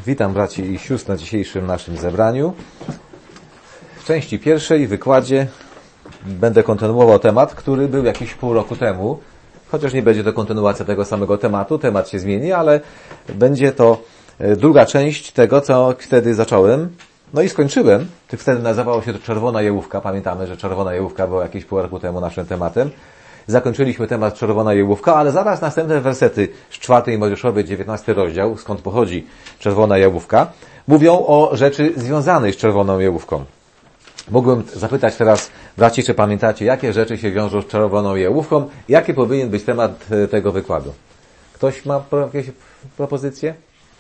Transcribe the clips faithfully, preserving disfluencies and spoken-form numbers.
Witam braci i sióstr na dzisiejszym naszym zebraniu. W części pierwszej, w wykładzie, będę kontynuował temat, który był jakiś pół roku temu. Chociaż nie będzie to kontynuacja tego samego tematu, temat się zmieni, ale będzie to druga część tego, co wtedy zacząłem. No i skończyłem. Wtedy nazywało się to Czerwona Jałówka. Pamiętamy, że Czerwona Jałówka była jakieś pół roku temu naszym tematem. Zakończyliśmy temat Czerwona Jałówka, ale zaraz następne wersety z czwartej Mojżeszowej, dziewiętnasty rozdział, skąd pochodzi Czerwona Jałówka, mówią o rzeczy związanej z Czerwoną Jałówką. Mógłbym zapytać teraz braci, czy pamiętacie, jakie rzeczy się wiążą z Czerwoną Jałówką, jaki powinien być temat tego wykładu. Ktoś ma jakieś propozycje?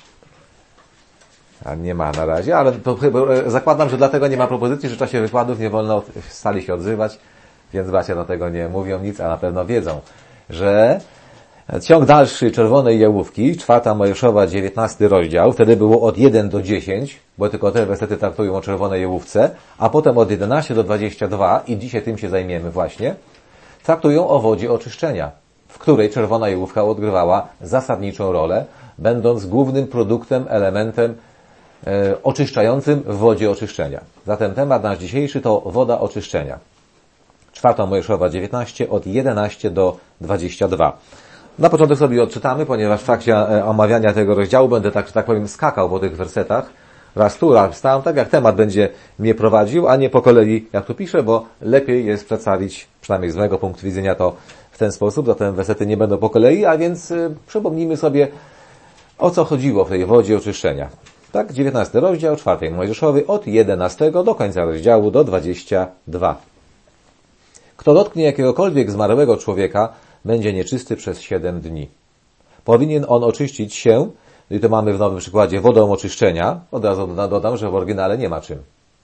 A nie ma na razie, ale to, zakładam, że dlatego nie ma propozycji, że w czasie wykładów nie wolno w sali się odzywać, więc bracia dlatego nie mówią nic, a na pewno wiedzą, że ciąg dalszy Czerwonej Jałówki, czwarta Mojżeszowa, dziewiętnasty rozdział, wtedy było od jeden do dziesięciu, bo tylko te wersety traktują o Czerwonej Jałówce, a potem od jedenastego do dwudziestego drugiego, i dzisiaj tym się zajmiemy właśnie, traktują o wodzie oczyszczenia, w której Czerwona Jałówka odgrywała zasadniczą rolę, będąc głównym produktem, elementem e, oczyszczającym w wodzie oczyszczenia. Zatem temat nasz dzisiejszy to woda oczyszczenia. czwarta Mojżeszowa dziewiętnaście, od jedenastego do dwudziestego drugiego. Na początek sobie odczytamy, ponieważ w trakcie omawiania tego rozdziału będę, tak, że tak powiem, skakał po tych wersetach. Raz tu, raz tam, tak jak temat będzie mnie prowadził, a nie po kolei, jak tu piszę, bo lepiej jest przedstawić, przynajmniej z mojego punktu widzenia, to w ten sposób. Zatem wersety nie będą po kolei, a więc y, przypomnijmy sobie, o co chodziło w tej wodzie oczyszczenia. Tak, dziewiętnasty rozdział czwartej Mojżeszowej, od jedenastego do końca rozdziału, do dwudziestego drugiego. Kto dotknie jakiegokolwiek zmarłego człowieka, będzie nieczysty przez siedem dni. Powinien on oczyścić się, i to mamy w nowym przykładzie, wodą oczyszczenia. Od razu dodam, że w oryginale nie ma czym.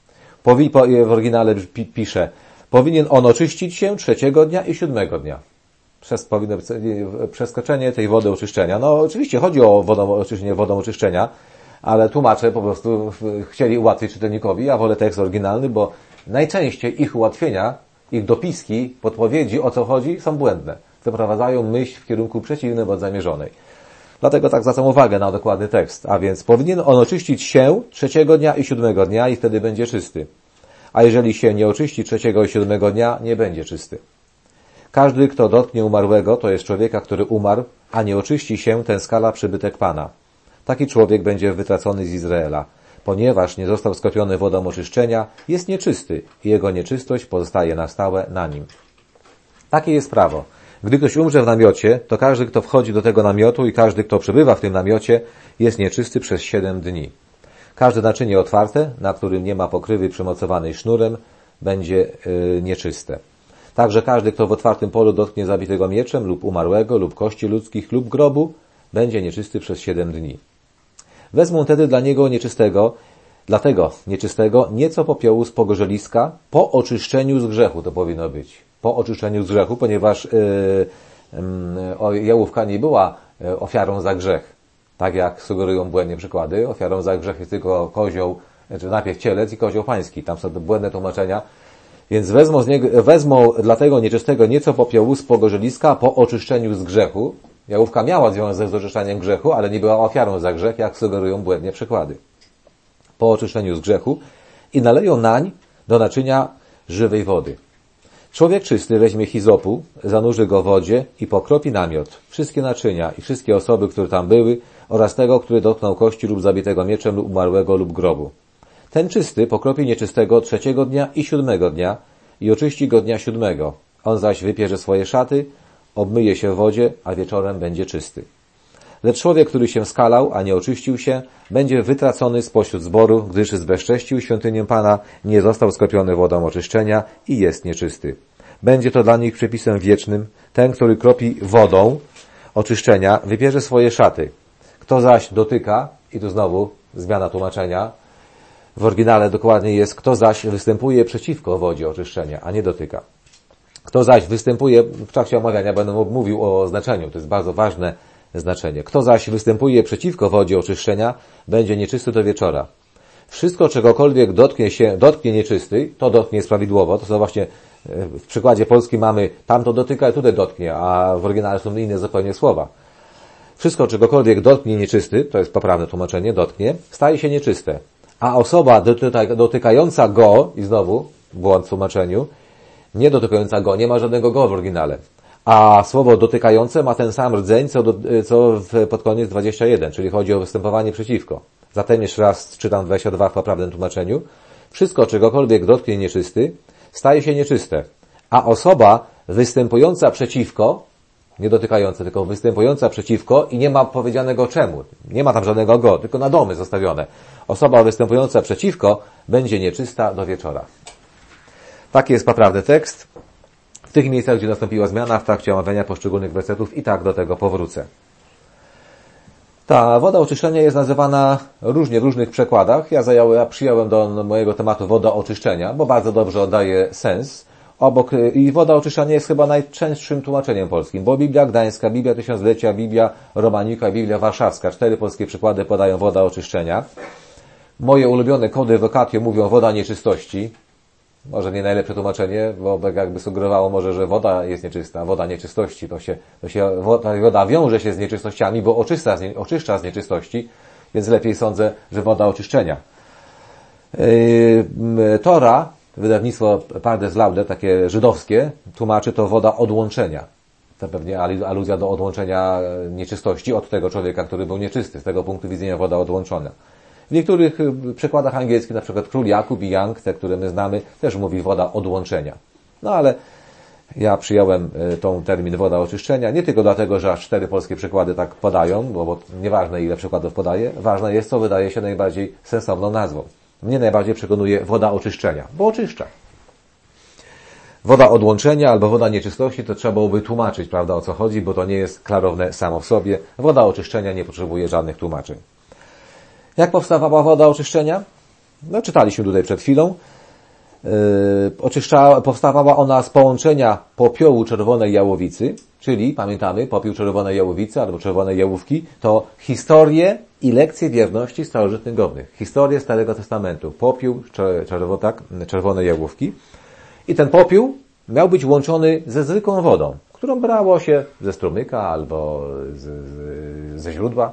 W oryginale pisze, powinien on oczyścić się trzeciego dnia i siódmego dnia. Przez, powinno być przeskoczenie tej wody oczyszczenia. No oczywiście chodzi o wodą, oczyszczenie wodą oczyszczenia, ale tłumacze po prostu chcieli ułatwić czytelnikowi. Ja wolę tekst oryginalny, bo najczęściej ich ułatwienia, ich dopiski, podpowiedzi, o co chodzi, są błędne. Zaprowadzają myśl w kierunku przeciwnym od zamierzonej. Dlatego tak zwracam uwagę na dokładny tekst. A więc powinien on oczyścić się trzeciego dnia i siódmego dnia i wtedy będzie czysty. A jeżeli się nie oczyści trzeciego i siódmego dnia, nie będzie czysty. Każdy, kto dotknie umarłego, to jest człowieka, który umarł, a nie oczyści się, ten skala przybytek Pana. Taki człowiek będzie wytracony z Izraela. Ponieważ nie został skropiony wodą oczyszczenia, jest nieczysty i jego nieczystość pozostaje na stałe na nim. Takie jest prawo. Gdy ktoś umrze w namiocie, to każdy, kto wchodzi do tego namiotu i każdy, kto przebywa w tym namiocie, jest nieczysty przez siedem dni. Każde naczynie otwarte, na którym nie ma pokrywy przymocowanej sznurem, będzie yy, nieczyste. Także każdy, kto w otwartym polu dotknie zabitego mieczem lub umarłego, lub kości ludzkich, lub grobu, będzie nieczysty przez siedem dni. Wezmą wtedy dla niego nieczystego, dlatego nieczystego, nieco popiołu z pogorzeliska po oczyszczeniu z grzechu, to powinno być. Po oczyszczeniu z grzechu, ponieważ yy, yy, jałówka nie była ofiarą za grzech. Tak jak sugerują błędne przykłady, ofiarą za grzech jest tylko kozioł, znaczy najpierw cielec i kozioł pański. Tam są błędne tłumaczenia. Więc wezmą, z niego, wezmą dla tego nieczystego nieco popiołu z pogorzeliska po oczyszczeniu z grzechu. Jałówka miała związek z oczyszczaniem grzechu, ale nie była ofiarą za grzech, jak sugerują błędnie przykłady. Po oczyszczeniu z grzechu i naleją nań do naczynia żywej wody. Człowiek czysty weźmie hizopu, zanurzy go w wodzie i pokropi namiot, wszystkie naczynia i wszystkie osoby, które tam były, oraz tego, który dotknął kości lub zabitego mieczem lub umarłego lub grobu. Ten czysty pokropi nieczystego trzeciego dnia i siódmego dnia i oczyści go dnia siódmego. On zaś wypierze swoje szaty, obmyje się w wodzie, a wieczorem będzie czysty. Lecz człowiek, który się skalał, a nie oczyścił się, będzie wytracony spośród zboru, gdyż zbezcześcił świątynię Pana, nie został skropiony wodą oczyszczenia i jest nieczysty. Będzie to dla nich przepisem wiecznym. Ten, który kropi wodą oczyszczenia, wybierze swoje szaty. Kto zaś dotyka, i tu znowu zmiana tłumaczenia, w oryginale dokładnie jest, kto zaś występuje przeciwko wodzie oczyszczenia, a nie dotyka. Kto zaś występuje, w trakcie omawiania będę mówił o znaczeniu, to jest bardzo ważne znaczenie. Kto zaś występuje przeciwko wodzie oczyszczenia, będzie nieczysty do wieczora. Wszystko, czegokolwiek dotknie się, dotknie nieczysty, to dotknie prawidłowo. To są właśnie, w przykładzie polskim mamy tamto dotyka i tutaj dotknie, a w oryginale są inne zupełnie słowa. Wszystko, czegokolwiek dotknie nieczysty, to jest poprawne tłumaczenie, dotknie, staje się nieczyste. A osoba dotykająca go, i znowu błąd w tłumaczeniu, nie dotykająca go, nie ma żadnego go w oryginale. A słowo dotykające ma ten sam rdzeń, co, do, co w, pod koniec dwadzieścia jeden, czyli chodzi o występowanie przeciwko. Zatem jeszcze raz czytam dwadzieścia dwa w poprawnym tłumaczeniu. Wszystko, czegokolwiek dotknie nieczysty, staje się nieczyste. A osoba występująca przeciwko, nie dotykająca, tylko występująca przeciwko i nie ma powiedzianego czemu. Nie ma tam żadnego go, tylko na domy zostawione. Osoba występująca przeciwko będzie nieczysta do wieczora. Taki jest poprawny tekst. W tych miejscach, gdzie nastąpiła zmiana w trakcie omawiania poszczególnych wersetów i tak do tego powrócę. Ta woda oczyszczenia jest nazywana różnie w różnych przekładach. Ja, zająłem, ja przyjąłem do mojego tematu woda oczyszczenia, bo bardzo dobrze oddaje sens. Obok, i woda oczyszczania jest chyba najczęstszym tłumaczeniem polskim, bo Biblia Gdańska, Biblia Tysiąclecia, Biblia Romanika, Biblia Warszawska. Cztery polskie przykłady podają woda oczyszczenia. Moje ulubione kody vocatio mówią woda nieczystości. Może nie najlepsze tłumaczenie, bo jakby sugerowało może, że woda jest nieczysta, woda nieczystości, to się, to się woda, woda wiąże się z nieczystościami, bo oczyszcza z, nie, oczyszcza z nieczystości, więc lepiej sądzę, że woda oczyszczenia. Yy, Tora, wydawnictwo Pardes Laude, takie żydowskie, tłumaczy to woda odłączenia. To pewnie aluzja do odłączenia nieczystości od tego człowieka, który był nieczysty. Z tego punktu widzenia woda odłączona. W niektórych przekładach angielskich, na przykład Król Jakub i Young, te, które my znamy, też mówi woda odłączenia. No ale ja przyjąłem tą termin woda oczyszczenia, nie tylko dlatego, że aż cztery polskie przykłady tak podają, bo, bo nieważne ile przykładów podaje, ważne jest, co wydaje się najbardziej sensowną nazwą. Mnie najbardziej przekonuje woda oczyszczenia, bo oczyszcza. Woda odłączenia albo woda nieczystości to trzeba byłoby tłumaczyć, prawda, o co chodzi, bo to nie jest klarowne samo w sobie. Woda oczyszczenia nie potrzebuje żadnych tłumaczeń. Jak powstawała woda oczyszczenia? No, czytaliśmy tutaj przed chwilą. Yy, oczyszcza, powstawała ona z połączenia popiołu czerwonej jałowicy, czyli, pamiętamy, popiół czerwonej jałowicy albo czerwonej jałówki, to historie i lekcje wierności starożytnych godnych. Historie Starego Testamentu. Popiół czerwo, tak, czerwonej jałówki. I ten popiół miał być łączony ze zwykłą wodą, którą brało się ze strumyka albo z, z, ze źródła.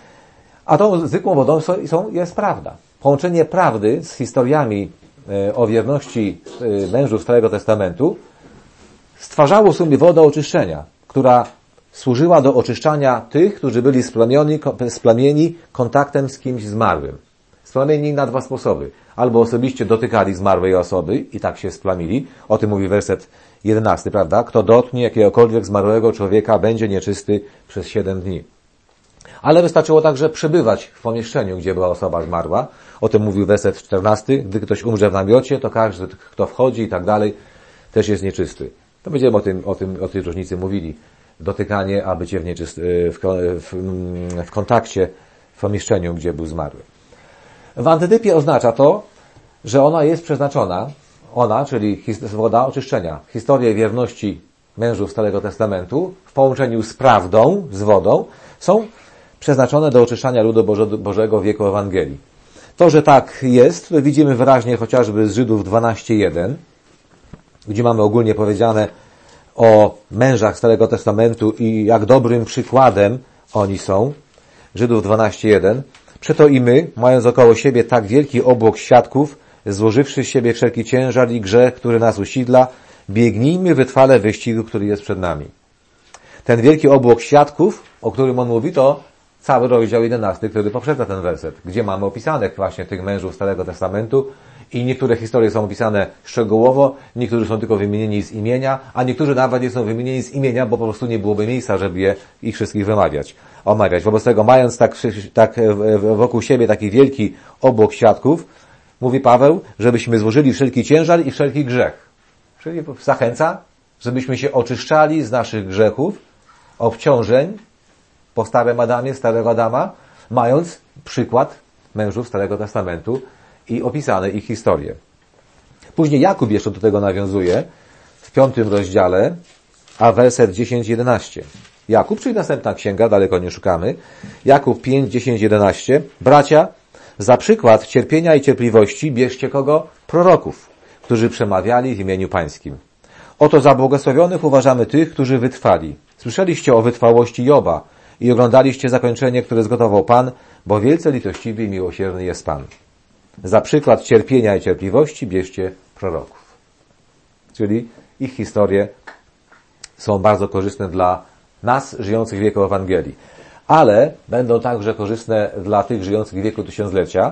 A tą zwykłą wodą są, jest prawda. Połączenie prawdy z historiami o wierności mężów Starego Testamentu stwarzało w sumie wodę oczyszczenia, która służyła do oczyszczania tych, którzy byli splamieni, splamieni kontaktem z kimś zmarłym. Splamieni na dwa sposoby. Albo osobiście dotykali zmarłej osoby i tak się splamili. O tym mówi werset jedenasty, prawda? Kto dotknie jakiegokolwiek zmarłego człowieka, będzie nieczysty przez siedem dni. Ale wystarczyło także przebywać w pomieszczeniu, gdzie była osoba zmarła. O tym mówił werset czternasty. Gdy ktoś umrze w namiocie, to każdy, kto wchodzi i tak dalej, też jest nieczysty. To będziemy o tym, o tym, o tej różnicy mówili. Dotykanie, a bycie w, nieczysty, w, w, w kontakcie w pomieszczeniu, gdzie był zmarły. W antytypie oznacza to, że ona jest przeznaczona, ona, czyli woda oczyszczenia, historie wierności mężów Starego Testamentu w połączeniu z prawdą, z wodą, są przeznaczone do oczyszczania ludu Bożego w wieku Ewangelii. To, że tak jest, to widzimy wyraźnie chociażby z Żydów dwanaście jeden, gdzie mamy ogólnie powiedziane o mężach Starego Testamentu i jak dobrym przykładem oni są. Żydów dwanaście jeden. Przeto i my, mając około siebie tak wielki obłok świadków, złożywszy z siebie wszelki ciężar i grzech, który nas usidla, biegnijmy wytrwale wyścigu, który jest przed nami. Ten wielki obłok świadków, o którym on mówi, to cały rozdział jedenasty, który poprzedza ten werset, gdzie mamy opisanych właśnie tych mężów Starego Testamentu i niektóre historie są opisane szczegółowo, niektórzy są tylko wymienieni z imienia, a niektórzy nawet nie są wymienieni z imienia, bo po prostu nie byłoby miejsca, żeby je, ich wszystkich wymawiać, omawiać. Wobec tego, mając tak, tak wokół siebie taki wielki obłok świadków, mówi Paweł, żebyśmy złożyli wszelki ciężar i wszelki grzech. Czyli zachęca, żebyśmy się oczyszczali z naszych grzechów, obciążeń po starym Adamie, starego Adama, mając przykład mężów Starego Testamentu i opisane ich historie. Później Jakub jeszcze do tego nawiązuje w piątym rozdziale, a werset dziesięć jedenaście. Jakub, czyli następna księga, daleko nie szukamy. Jakub pięć, dziesięć, jedenaście. Bracia, za przykład cierpienia i cierpliwości bierzcie kogo? Proroków, którzy przemawiali w imieniu Pańskim. Oto za błogosławionych uważamy tych, którzy wytrwali. Słyszeliście o wytrwałości Joba, i oglądaliście zakończenie, które zgotował Pan, bo wielce litościwy i miłosierny jest Pan. Za przykład cierpienia i cierpliwości bierzcie proroków. Czyli ich historie są bardzo korzystne dla nas, żyjących w wieku Ewangelii. Ale będą także korzystne dla tych żyjących w wieku tysiąclecia,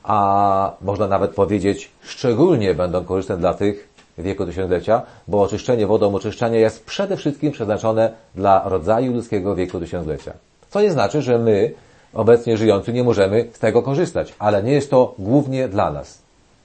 a można nawet powiedzieć, szczególnie będą korzystne dla tych w wieku tysiąclecia, bo oczyszczenie wodą oczyszczania jest przede wszystkim przeznaczone dla rodzaju ludzkiego wieku tysiąclecia. Co nie znaczy, że my, obecnie żyjący, nie możemy z tego korzystać, ale nie jest to głównie dla nas.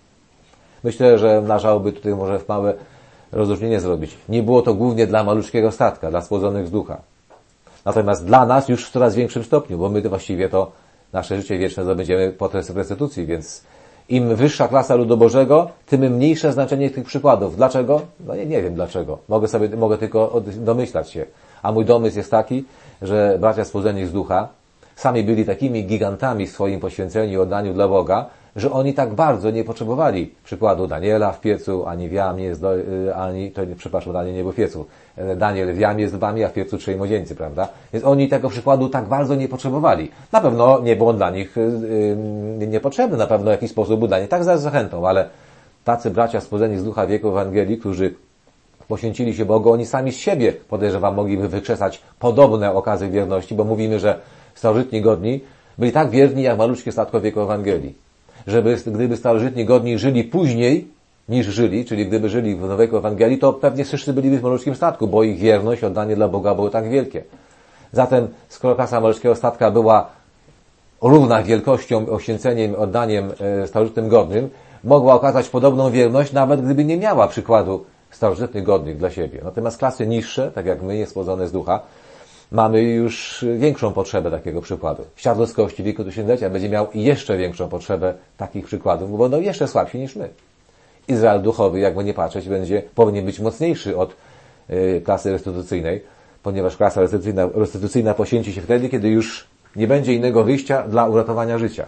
Myślę, że należałoby tutaj może w małe rozróżnienie zrobić. Nie było to głównie dla maluczkiego statka, dla spłodzonych z ducha. Natomiast dla nas już w coraz większym stopniu, bo my to właściwie to nasze życie wieczne zdobędziemy po restytucji, więc im wyższa klasa ludu Bożego, tym mniejsze znaczenie tych przykładów. Dlaczego? No nie, nie wiem dlaczego. Mogę sobie, mogę tylko domyślać się. A mój domysł jest taki, że bracia spłodzeni z ducha sami byli takimi gigantami w swoim poświęceniu i oddaniu dla Boga, że oni tak bardzo nie potrzebowali przykładu Daniela w piecu, ani w jamie, ani, to nie, przepraszam, Daniel nie był w piecu. Daniel w jamie z lwami, a w piecu trzej młodzieńcy, prawda? Więc oni tego przykładu tak bardzo nie potrzebowali. Na pewno nie był on dla nich yy, niepotrzebny, na pewno w jakiś sposób był dla nich tak za zachętą, ale tacy bracia spłodzeni z ducha wieku Ewangelii, którzy poświęcili się Bogu, oni sami z siebie, podejrzewam, mogliby wykrzesać podobne okazy wierności, bo mówimy, że starożytni godni byli tak wierni jak maluczkie statko wieku Ewangelii. Żeby, gdyby starożytni godni żyli później niż żyli, czyli gdyby żyli w wieku Ewangelii, to pewnie wszyscy byliby w maluczkim statku, bo ich wierność, oddanie dla Boga było tak wielkie. Zatem, skoro klasa maluczkiego statka była równa wielkością, oświęceniem, oddaniem e, starożytnym godnym, mogła okazać podobną wierność, nawet gdyby nie miała przykładu starożytnych godnych dla siebie. Natomiast klasy niższe, tak jak my, niespłodzone z ducha, mamy już większą potrzebę takiego przykładu. Świat ludzkości w wieku tysiąclecia będzie miał jeszcze większą potrzebę takich przykładów, bo będą jeszcze słabsi niż my. Izrael duchowy, jakby nie patrzeć, będzie, powinien być mocniejszy od y, klasy restytucyjnej, ponieważ klasa restytucyjna, restytucyjna poświęci się wtedy, kiedy już nie będzie innego wyjścia dla uratowania życia.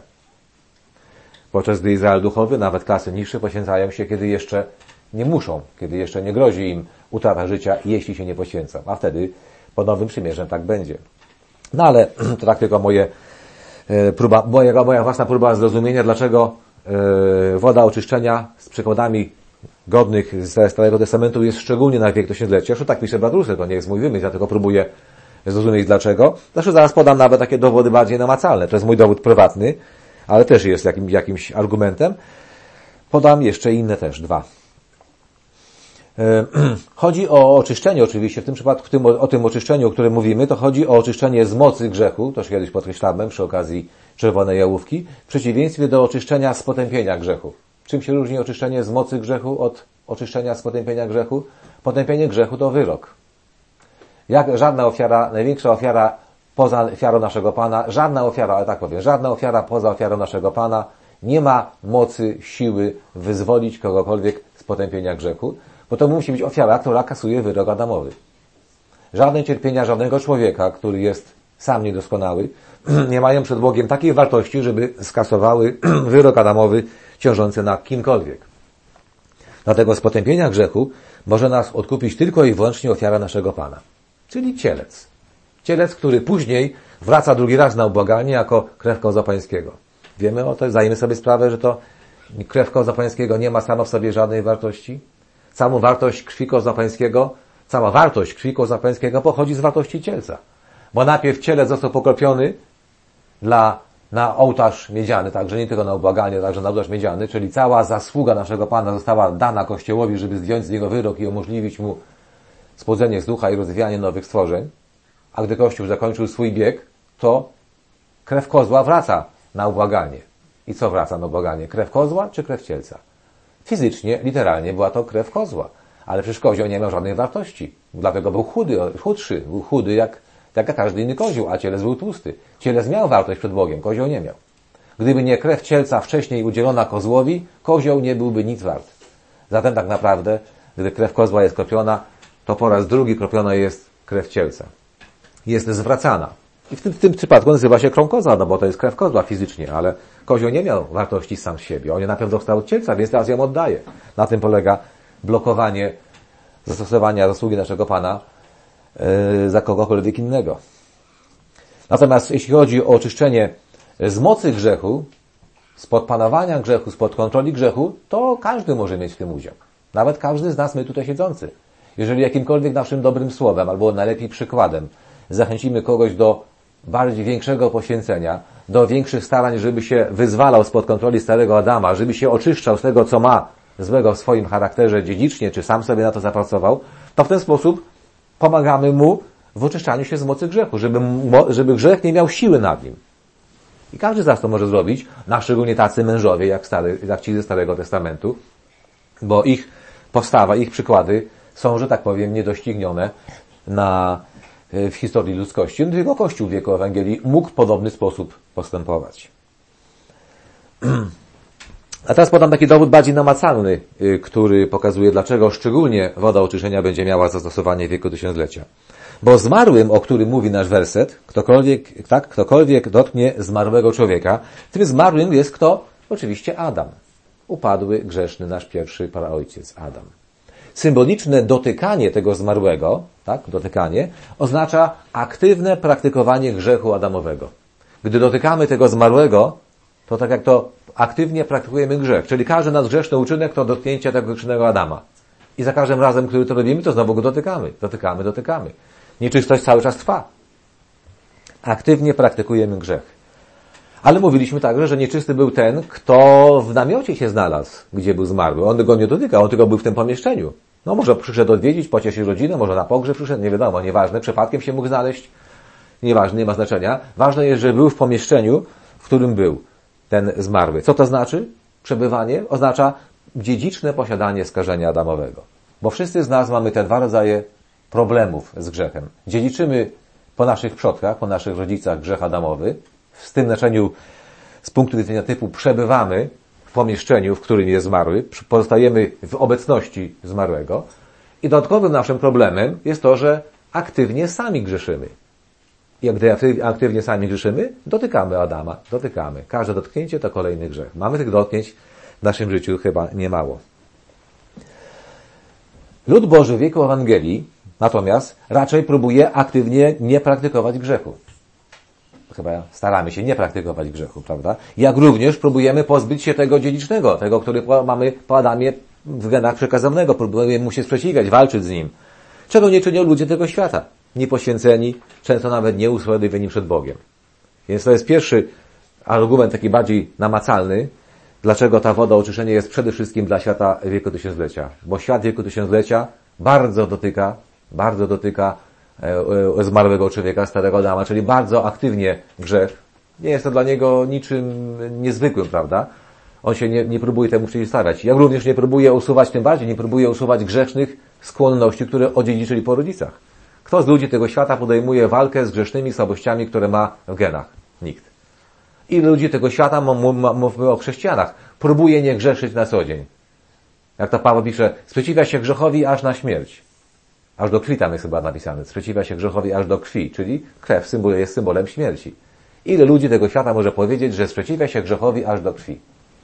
Podczas gdy Izrael duchowy, nawet klasy niższe, poświęcają się, kiedy jeszcze nie muszą, kiedy jeszcze nie grozi im utrata życia, jeśli się nie poświęcą. A wtedy pod nowym przymierzem tak będzie. No ale to tak tylko moje próba, moja, moja własna próba zrozumienia, dlaczego yy, woda oczyszczenia z przykładami godnych ze Starego Testamentu jest szczególnie na wiek tysiąclecia. Zresztą tak pisze brat Russell, to nie jest mój wymysł, ja tylko próbuję zrozumieć dlaczego. Zresztą zaraz podam nawet takie dowody bardziej namacalne. To jest mój dowód prywatny, ale też jest jakim, jakimś argumentem. Podam jeszcze inne też, dwa. Chodzi o oczyszczenie oczywiście, w tym przypadku w tym, o tym oczyszczeniu, o którym mówimy, to chodzi o oczyszczenie z mocy grzechu, to już kiedyś podkreślałem przy okazji czerwonej jałówki, w przeciwieństwie do oczyszczenia z potępienia grzechu. Czym się różni oczyszczenie z mocy grzechu od oczyszczenia z potępienia grzechu? Potępienie grzechu to wyrok. Jak żadna ofiara, największa ofiara poza ofiarą naszego Pana, żadna ofiara, ale tak powiem, żadna ofiara poza ofiarą naszego Pana nie ma mocy, siły wyzwolić kogokolwiek z potępienia grzechu, bo to musi być ofiara, która kasuje wyrok Adamowy. Żadne cierpienia żadnego człowieka, który jest sam niedoskonały, nie mają przed Bogiem takiej wartości, żeby skasowały wyrok Adamowy ciążący na kimkolwiek. Dlatego z potępienia grzechu może nas odkupić tylko i wyłącznie ofiara naszego Pana, czyli cielec. Cielec, który później wraca drugi raz na ubłaganie jako krew kozła pańskiego. Wiemy o tym, zdajemy sobie sprawę, że to krew kozła pańskiego nie ma sama w sobie żadnej wartości. Całą wartość krwi kozła pańskiego, cała wartość krwi kozła pańskiego pochodzi z wartości cielca. Bo najpierw cielec został pokropiony dla, na ołtarz miedziany, także nie tylko na ubłaganie, także na ołtarz miedziany, czyli cała zasługa naszego Pana została dana Kościołowi, żeby zdjąć z niego wyrok i umożliwić mu spłodzenie z ducha i rozwijanie nowych stworzeń. A gdy Kościół zakończył swój bieg, to krew kozła wraca na ubłaganie. I co wraca na ubłaganie? Krew kozła czy krew cielca? Fizycznie, literalnie była to krew kozła. Ale przecież kozioł nie miał żadnej wartości. Dlatego był chudy, chudszy. Był chudy jak, jak każdy inny kozioł, a cielec był tłusty. Cielec miał wartość przed Bogiem, kozioł nie miał. Gdyby nie krew cielca wcześniej udzielona kozłowi, kozioł nie byłby nic wart. Zatem tak naprawdę, gdy krew kozła jest kropiona, to po raz drugi kropiona jest krew cielca. Jest zwracana. I w tym, w tym przypadku nazywa się krą kozła, no bo to jest krew kozła fizycznie, ale kozioł nie miał wartości sam z siebie. On na pewno dostał od cielca, więc teraz ją oddaje. Na tym polega blokowanie zastosowania zasługi naszego Pana yy, za kogokolwiek innego. Natomiast jeśli chodzi o oczyszczenie z mocy grzechu, spod panowania grzechu, spod kontroli grzechu, to każdy może mieć w tym udział. Nawet każdy z nas, my tutaj siedzący. Jeżeli jakimkolwiek naszym dobrym słowem, albo najlepiej przykładem, zachęcimy kogoś do bardziej większego poświęcenia, do większych starań, żeby się wyzwalał spod kontroli starego Adama, żeby się oczyszczał z tego, co ma złego w swoim charakterze dziedzicznie, czy sam sobie na to zapracował, to w ten sposób pomagamy mu w oczyszczaniu się z mocy grzechu, żeby, żeby grzech nie miał siły nad nim. I każdy z nas to może zrobić, na szczególnie tacy mężowie, jak, stary, jak ci ze Starego Testamentu, bo ich postawa, ich przykłady są, że tak powiem, niedoścignione na, w historii ludzkości. Tylko Kościół w wieku Ewangelii mógł w podobny sposób postępować. A teraz podam taki dowód bardziej namacalny, który pokazuje, dlaczego szczególnie woda oczyszczenia będzie miała zastosowanie w wieku tysiąclecia. Bo zmarłym, o którym mówi nasz werset, ktokolwiek, tak, ktokolwiek dotknie zmarłego człowieka, tym zmarłym jest kto? Oczywiście Adam. Upadły, grzeszny nasz pierwszy praojciec Adam. Symboliczne dotykanie tego zmarłego, tak, dotykanie, oznacza aktywne praktykowanie grzechu adamowego. Gdy dotykamy tego zmarłego, to tak jak to aktywnie praktykujemy grzech. Czyli każdy nasz grzeszny uczynek to dotknięcie tego grzesznego Adama. I za każdym razem, który to robimy, to znowu go dotykamy. Dotykamy, dotykamy. Nieczystość cały czas trwa. Aktywnie praktykujemy grzech. Ale mówiliśmy także, że nieczysty był ten, kto w namiocie się znalazł, gdzie był zmarły. On go nie dotykał, on tylko był w tym pomieszczeniu. No może przyszedł odwiedzić, pocieszyć rodzinę, może na pogrzeb przyszedł, nie wiadomo, nieważne. Przypadkiem się mógł znaleźć. Nieważne, nie ma znaczenia. Ważne jest, że był w pomieszczeniu, w którym był ten zmarły. Co to znaczy? Przebywanie oznacza dziedziczne posiadanie skażenia adamowego. Bo wszyscy z nas mamy te dwa rodzaje problemów z grzechem. Dziedziczymy po naszych przodkach, po naszych rodzicach grzech adamowy. W tym znaczeniu z punktu widzenia typu przebywamy w pomieszczeniu, w którym jest zmarły, pozostajemy w obecności zmarłego. I dodatkowym naszym problemem jest to, że aktywnie sami grzeszymy. I gdy aktywnie sami grzeszymy, dotykamy Adama, dotykamy. Każde dotknięcie to kolejny grzech. Mamy tych dotknięć w naszym życiu chyba niemało. Lud Boży w wieku Ewangelii natomiast raczej próbuje aktywnie nie praktykować grzechu. Chyba staramy się nie praktykować grzechu, prawda? Jak również próbujemy pozbyć się tego dziedzicznego, tego, który mamy po Adamie w genach przekazanego. Próbujemy mu się sprzeciwiać, walczyć z nim. Czego nie czynią ludzie tego świata? Niepoświęceni, często nawet nieusprawiedliwieni przed Bogiem. Więc to jest pierwszy argument taki bardziej namacalny, dlaczego ta woda oczyszczenia jest przede wszystkim dla świata wieku tysiąclecia. Bo świat wieku tysiąclecia bardzo dotyka, bardzo dotyka e, e, zmarłego człowieka, starego Adama, czyli bardzo aktywnie grzech. Nie jest to dla niego niczym niezwykłym, prawda? On się nie, nie próbuje temu przeciwstawiać. Jak również nie próbuje usuwać, tym bardziej nie próbuje usuwać grzesznych skłonności, które odziedziczyli po rodzicach. Kto z ludzi tego świata podejmuje walkę z grzesznymi słabościami, które ma w genach? Nikt. Ile ludzi tego świata, mówmy o chrześcijanach, próbuje nie grzeszyć na co dzień? Jak to Paweł pisze, sprzeciwia się grzechowi aż na śmierć. Aż do krwi tam jest chyba napisane. Sprzeciwia się grzechowi aż do krwi, czyli krew symbol, jest symbolem śmierci. Ile ludzi tego świata może powiedzieć, że sprzeciwia się grzechowi aż do krwi?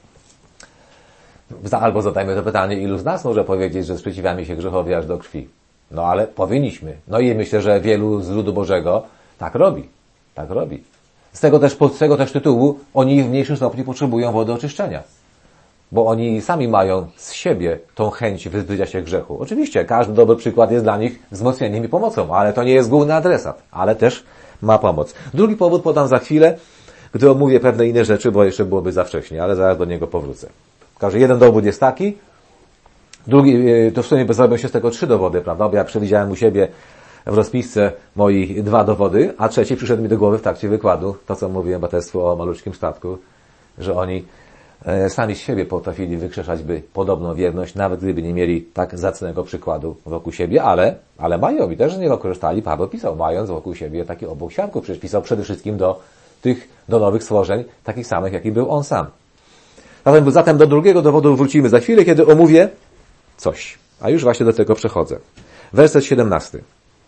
Albo zadajmy to pytanie, ilu z nas może powiedzieć, że sprzeciwiamy się grzechowi aż do krwi? No ale powinniśmy. No i myślę, że wielu z ludu Bożego tak robi. Tak robi. Z tego też, z tego też tytułu oni w mniejszym stopniu potrzebują wody oczyszczenia. Bo oni sami mają z siebie tą chęć wyzbycia się grzechu. Oczywiście każdy dobry przykład jest dla nich wzmocnieniem i pomocą, ale to nie jest główny adresat. Ale też ma pomoc. Drugi powód podam za chwilę, gdy omówię pewne inne rzeczy, bo jeszcze byłoby za wcześnie, ale zaraz do niego powrócę. Każdy jeden dowód jest taki, drugi, to w sumie zrobią się z tego trzy dowody, prawda? Bo ja przewidziałem u siebie w rozpisce moich dwa dowody, a trzeci przyszedł mi do głowy w trakcie wykładu, to co mówiłem braterstwu o maluczkim statku, że oni sami z siebie potrafili wykrzeszać by podobną wierność, nawet gdyby nie mieli tak zacnego przykładu wokół siebie, ale, ale mają i też z niego korzystali. Paweł pisał, mając wokół siebie taki obok świadków, przecież pisał przede wszystkim do tych, do nowych stworzeń, takich samych, jaki był on sam. Zatem, zatem do drugiego dowodu wrócimy za chwilę, kiedy omówię coś. A już właśnie do tego przechodzę. Werset siedemnasty.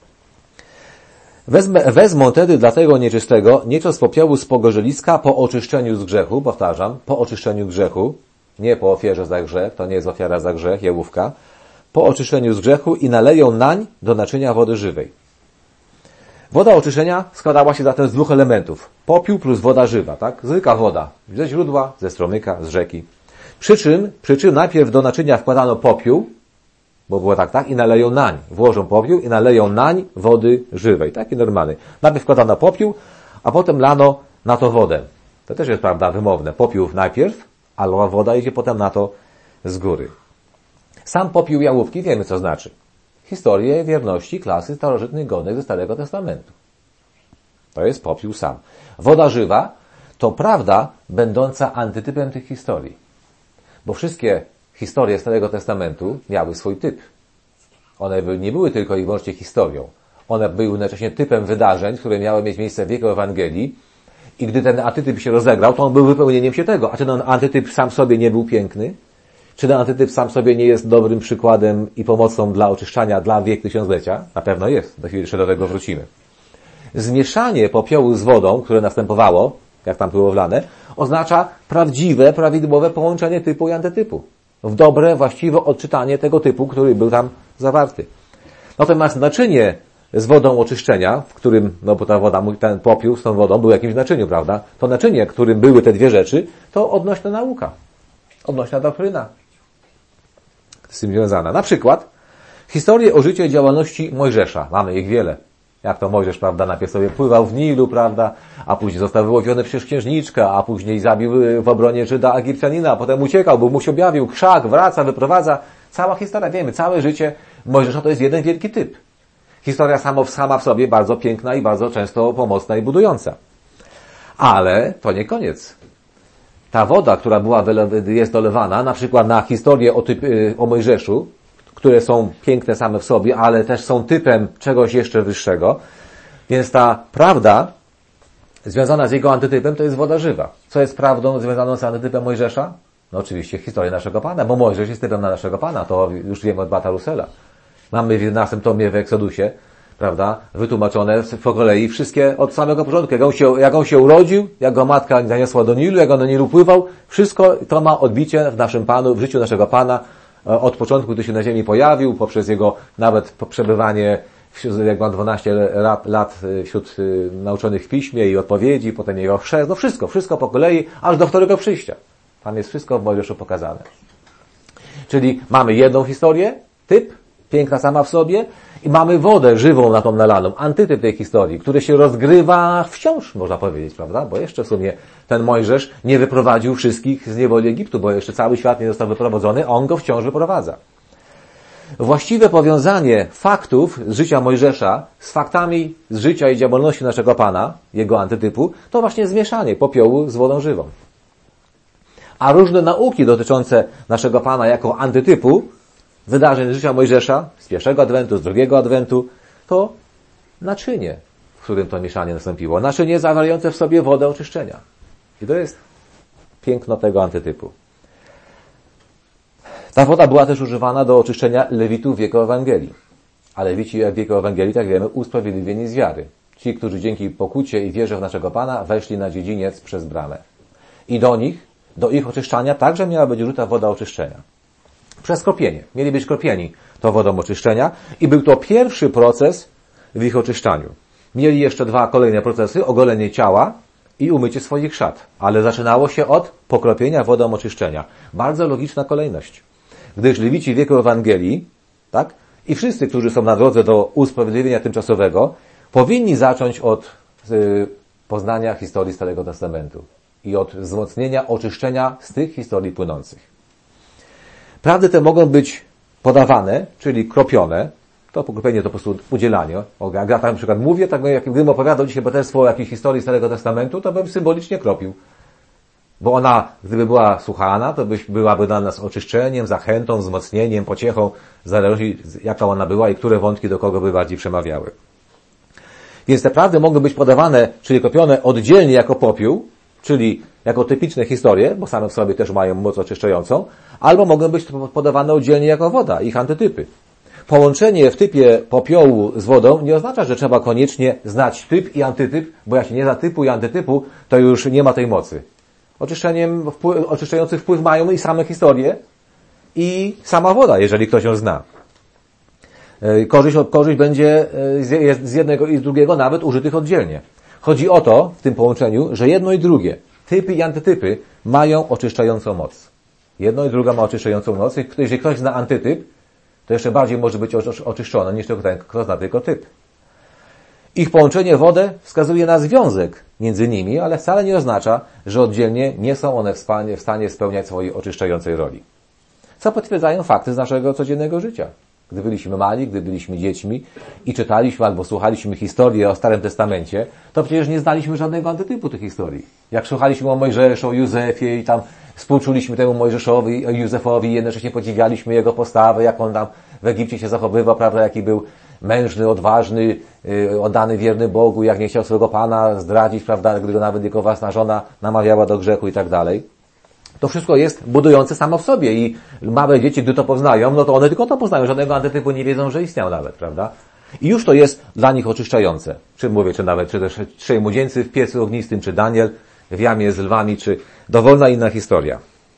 Wezmę, wezmą tedy dla tego nieczystego nieco z popiołu z pogorzeliska po oczyszczeniu z grzechu, powtarzam, po oczyszczeniu grzechu, nie po ofierze za grzech, to nie jest ofiara za grzech, jałówka, po oczyszczeniu z grzechu i naleją nań do naczynia wody żywej. Woda oczyszczenia składała się zatem z dwóch elementów. Popiół plus woda żywa, tak? Zwykła woda. Ze źródła, ze stromyka, z rzeki. Przy czym, przy czym najpierw do naczynia wkładano popiół, bo było tak, tak, i naleją nań. Włożą popiół i naleją nań wody żywej, taki normalny. Najpierw wkładano popiół, a potem lano na to wodę. To też jest, prawda, wymowne. Popiół najpierw, a woda idzie potem na to z góry. Sam popiół jałówki wiemy, co znaczy. Historię wierności klasy starożytnych godnych ze Starego Testamentu. To jest popiół sam. Woda żywa to prawda będąca antytypem tych historii. Bo wszystkie historie Starego Testamentu miały swój typ. One nie były tylko i wyłącznie historią. One były jednocześnie typem wydarzeń, które miały mieć miejsce w wieku Ewangelii. I gdy ten antytyp się rozegrał, to on był wypełnieniem się tego. A czy ten antytyp sam w sobie nie był piękny? Czy ten antytyp sam w sobie nie jest dobrym przykładem i pomocą dla oczyszczania dla wiek tysiąclecia? Na pewno jest. Do chwili jeszcze do tego wrócimy. Zmieszanie popiołu z wodą, które następowało, jak tam było wlane, oznacza prawdziwe, prawidłowe połączenie typu i antytypu. W dobre, właściwe odczytanie tego typu, który był tam zawarty. Natomiast naczynie z wodą oczyszczenia, w którym, no bo ta woda, ten popiół z tą wodą był w jakimś naczyniu, prawda? To naczynie, w którym były te dwie rzeczy, to odnośna nauka. Odnośna doktryna. Z tym związana. Na przykład historię o życiu i działalności Mojżesza. Mamy ich wiele. Jak to Mojżesz, prawda, najpierw sobie pływał w Nilu, prawda, a później został wyłowiony przez księżniczkę, a później zabił w obronie Żyda Egipcjanina, a potem uciekał, bo mu się objawił krzak, wraca, wyprowadza. Cała historia, wiemy, całe życie Mojżesza to jest jeden wielki typ. Historia sama, sama w sobie bardzo piękna i bardzo często pomocna i budująca. Ale to nie koniec. Ta woda, która była, jest dolewana, na przykład na historię o, typ, o Mojżeszu, które są piękne same w sobie, ale też są typem czegoś jeszcze wyższego. Więc ta prawda związana z jego antytypem to jest woda żywa. Co jest prawdą związaną z antytypem Mojżesza? No oczywiście historia naszego Pana, bo Mojżesz jest typem na naszego Pana. To już wiemy od Bata Russella. Mamy w jedenastym tomie w Eksodusie, prawda, wytłumaczone po kolei wszystkie od samego początku. Jak on się, jak on się urodził, jak go matka zaniosła do Nilu, jak on do Nilu pływał, wszystko to ma odbicie w naszym Panu, w życiu naszego Pana, od początku, gdy się na ziemi pojawił, poprzez jego nawet przebywanie, jak ma dwanaście lat, lat wśród nauczonych w piśmie i odpowiedzi, potem jego chrzest, no wszystko, wszystko po kolei, aż do którego przyjścia. Tam jest wszystko w Mojżeszu pokazane. Czyli mamy jedną historię, typ, piękna sama w sobie, i mamy wodę żywą na tą nalaną, antytyp tej historii, który się rozgrywa wciąż, można powiedzieć, prawda? Bo jeszcze w sumie ten Mojżesz nie wyprowadził wszystkich z niewoli Egiptu, bo jeszcze cały świat nie został wyprowadzony, a on go wciąż wyprowadza. Właściwe powiązanie faktów z życia Mojżesza z faktami z życia i działalności naszego Pana, jego antytypu, to właśnie zmieszanie popiołu z wodą żywą. A różne nauki dotyczące naszego Pana jako antytypu wydarzeń życia Mojżesza, z pierwszego adwentu, z drugiego adwentu, to naczynie, w którym to mieszanie nastąpiło. Naczynie zawierające w sobie wodę oczyszczenia. I to jest piękno tego antytypu. Ta woda była też używana do oczyszczenia Lewitów w wieku Ewangelii. A Lewici w wieku Ewangelii, tak wiemy, usprawiedliwieni z wiary. Ci, którzy dzięki pokucie i wierze w naszego Pana weszli na dziedziniec przez bramę. I do nich, do ich oczyszczania także miała być użyta woda oczyszczenia. Przez kropienie. Mieli być kropieni to wodą oczyszczenia i był to pierwszy proces w ich oczyszczaniu. Mieli jeszcze dwa kolejne procesy, ogolenie ciała i umycie swoich szat. Ale zaczynało się od pokropienia wodą oczyszczenia. Bardzo logiczna kolejność. Gdyż Lewici w wieku Ewangelii, tak, i wszyscy, którzy są na drodze do usprawiedliwienia tymczasowego, powinni zacząć od y, poznania historii Starego Testamentu i od wzmocnienia oczyszczenia z tych historii płynących. Prawdy te mogą być podawane, czyli kropione. To pokropienie to po prostu udzielanie. Jak ja na przykład mówię, tak jak gdybym opowiadał dzisiaj poselstwo o jakiejś historii Starego Testamentu, to bym symbolicznie kropił. Bo ona, gdyby była słuchana, to byś, byłaby dla nas oczyszczeniem, zachętą, wzmocnieniem, pociechą, zależy jaka ona była i które wątki do kogo by bardziej przemawiały. Więc te prawdy mogą być podawane, czyli kropione oddzielnie jako popiół, czyli jako typiczne historie, bo same w sobie też mają moc oczyszczającą, albo mogą być podawane oddzielnie jako woda, ich antytypy. Połączenie w typie popiołu z wodą nie oznacza, że trzeba koniecznie znać typ i antytyp, bo jak się nie zna typu i antytypu, to już nie ma tej mocy. Oczyszczeniem, wpływ, oczyszczający wpływ mają i same historie, i sama woda, jeżeli ktoś ją zna. Korzyść, korzyść będzie z jednego i z drugiego nawet użytych oddzielnie. Chodzi o to w tym połączeniu, że jedno i drugie, typy i antytypy, mają oczyszczającą moc. Jedno i druga ma oczyszczającą moc. Jeżeli ktoś zna antytyp, to jeszcze bardziej może być oczyszczony niż ten, kto zna tylko typ. Ich połączenie w wodę wskazuje na związek między nimi, ale wcale nie oznacza, że oddzielnie nie są one w stanie spełniać swojej oczyszczającej roli. Co potwierdzają fakty z naszego codziennego życia. Gdy byliśmy mali, gdy byliśmy dziećmi i czytaliśmy albo słuchaliśmy historii o Starym Testamencie, to przecież nie znaliśmy żadnego antytypu tych historii. Jak słuchaliśmy o Mojżeszu, o Józefie i tam współczuliśmy temu Mojżeszowi, Józefowi i jednocześnie podziwialiśmy jego postawę, jak on tam w Egipcie się zachowywał, prawda, jaki był mężny, odważny, yy, oddany, wierny Bogu, jak nie chciał swojego Pana zdradzić, prawda, gdy go nawet jego własna żona namawiała do grzechu i tak dalej. To wszystko jest budujące samo w sobie i małe dzieci, gdy to poznają, no to one tylko to poznają, żadnego antytypu nie wiedzą, że istniał nawet, prawda? I już to jest dla nich oczyszczające. Czy mówię, czy nawet, czy też trzej młodzieńcy w piecu ognistym, czy Daniel w jamie z lwami, czy dowolna inna historia.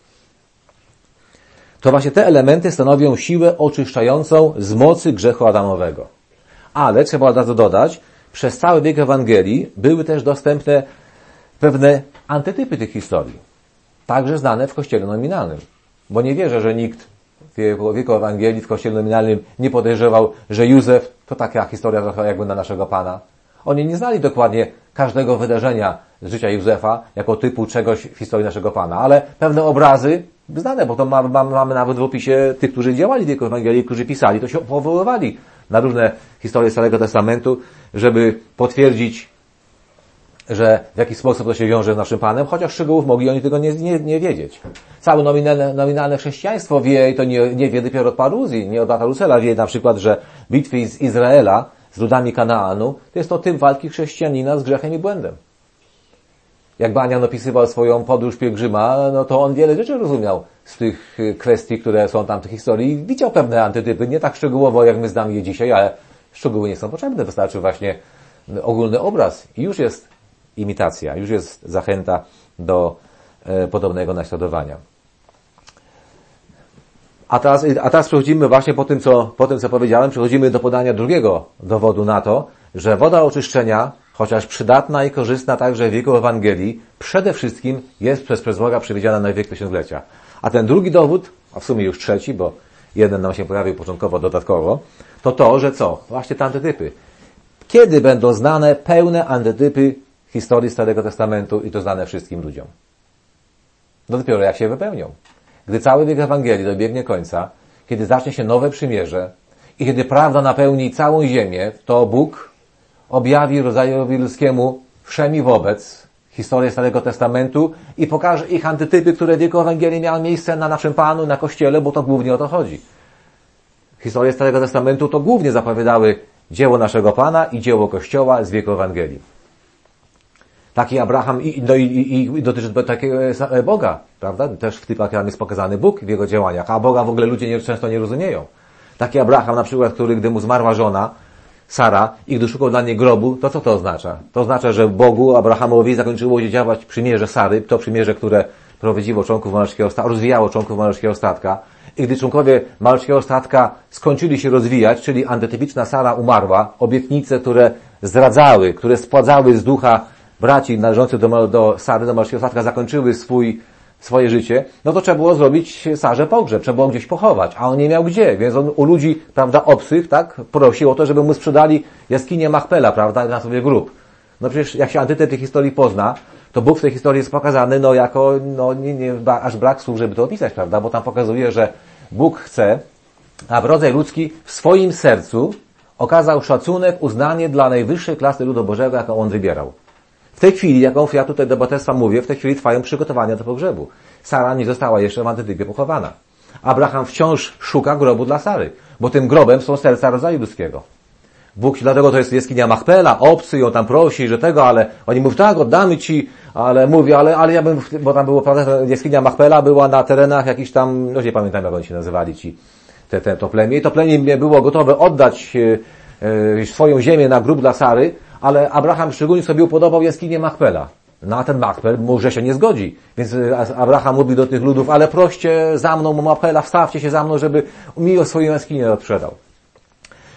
To właśnie te elementy stanowią siłę oczyszczającą z mocy grzechu adamowego. Ale trzeba od razu dodać, przez cały wiek Ewangelii były też dostępne pewne antytypy tych historii. Także znane w Kościele nominalnym. Bo nie wierzę, że nikt w wieku Ewangelii w Kościele nominalnym nie podejrzewał, że Józef to taka historia trochę jakby na naszego Pana. Oni nie znali dokładnie każdego wydarzenia z życia Józefa jako typu czegoś w historii naszego Pana, ale pewne obrazy znane, bo to mamy, mamy nawet w opisie tych, którzy działali w wieku Ewangelii, którzy pisali, to się powoływali na różne historie Starego Testamentu, żeby potwierdzić, że w jaki sposób to się wiąże z naszym Panem, chociaż szczegółów mogli oni tego nie, nie, nie wiedzieć. Całe nominalne, nominalne chrześcijaństwo wie, i to nie, nie wie dopiero od paruzji, nie od brata Russella, wie na przykład, że bitwy z Izraela z ludami Kanaanu, to jest to typ walki chrześcijanina z grzechem i błędem. Jak Banian opisywał swoją podróż pielgrzyma, no to on wiele rzeczy rozumiał z tych kwestii, które są tam w tej historii. Widział pewne antytypy, nie tak szczegółowo, jak my znamy je dzisiaj, ale szczegóły nie są potrzebne. Wystarczy właśnie ogólny obraz i już jest imitacja, już jest zachęta do e, podobnego naśladowania. A teraz, a teraz przechodzimy właśnie po tym, co, po tym, co powiedziałem, przechodzimy do podania drugiego dowodu na to, że woda oczyszczenia, chociaż przydatna i korzystna także w wieku Ewangelii, przede wszystkim jest przez, przez Boga przewidziana na wiek tysiąclecia. A ten drugi dowód, a w sumie już trzeci, bo jeden nam się pojawił początkowo, dodatkowo, to to, że co? Właśnie te antytypy. Kiedy będą znane pełne antytypy historii Starego Testamentu i to znane wszystkim ludziom? No dopiero jak się wypełnią. Gdy cały wiek Ewangelii dobiegnie końca, kiedy zacznie się nowe przymierze i kiedy prawda napełni całą ziemię, to Bóg objawi rodzajowi ludzkiemu wszemi wobec historię Starego Testamentu i pokaże ich antytypy, które w wieku Ewangelii miały miejsce na naszym Panu, na Kościele, bo to głównie o to chodzi. Historie Starego Testamentu to głównie zapowiadały dzieło naszego Pana i dzieło Kościoła z wieku Ewangelii. Taki Abraham i, no i, i, i dotyczy takiego Boga, prawda? Też w typach jest pokazany Bóg w jego działaniach, a Boga w ogóle ludzie nie, często nie rozumieją. Taki Abraham na przykład, który gdy mu zmarła żona, Sara, i gdy szukał dla niej grobu, to co to oznacza? To oznacza, że Bogu, Abrahamowi zakończyło się działać przymierze Sary, to przymierze, które prowadziło członków malowskiego statka, rozwijało członków malowskiego statka. I gdy członkowie malowskiego statka skończyli się rozwijać, czyli antytypiczna Sara umarła, obietnice, które zdradzały, które spładzały z ducha braci należących do, do Sary, do malowskiego statka, zakończyły swój, swoje życie, no to trzeba było zrobić Sarze pogrzeb, trzeba było gdzieś pochować, a on nie miał gdzie, więc on u ludzi, prawda, obcych, tak, prosił o to, żeby mu sprzedali jaskinię Machpela, prawda, na sobie grób. No przecież jak się antytyp tej historii pozna, to Bóg w tej historii jest pokazany, no jako, no nie, nie, aż brak słów, żeby to opisać, prawda, bo tam pokazuje, że Bóg chce, aby rodzaj ludzki w swoim sercu okazał szacunek, uznanie dla najwyższej klasy ludu Bożego, jaką on wybierał. W tej chwili, jaką ja tutaj do braterstwa mówię, w tej chwili trwają przygotowania do pogrzebu. Sara nie została jeszcze w antytypie pochowana. Abraham wciąż szuka grobu dla Sary, bo tym grobem są serca rodzaju ludzkiego. Bóg, dlatego to jest jaskinia Machpela, obcy ją tam prosi, że tego, ale oni mówią, tak, oddamy ci, ale mówi, ale, ale ja bym, bo tam było, prawda, jaskinia Machpela była na terenach jakichś tam, no nie pamiętam, jak oni się nazywali ci, te, te, to plemię. I to plemię było gotowe oddać e, e, swoją ziemię na grób dla Sary, ale Abraham szczególnie sobie upodobał jaskinię Machpela. No a ten Machpel może się nie zgodzi. Więc Abraham mówi do tych ludów, ale proście za mną Machpela, wstawcie się za mną, żeby mi o swoją jaskinię odsprzedał.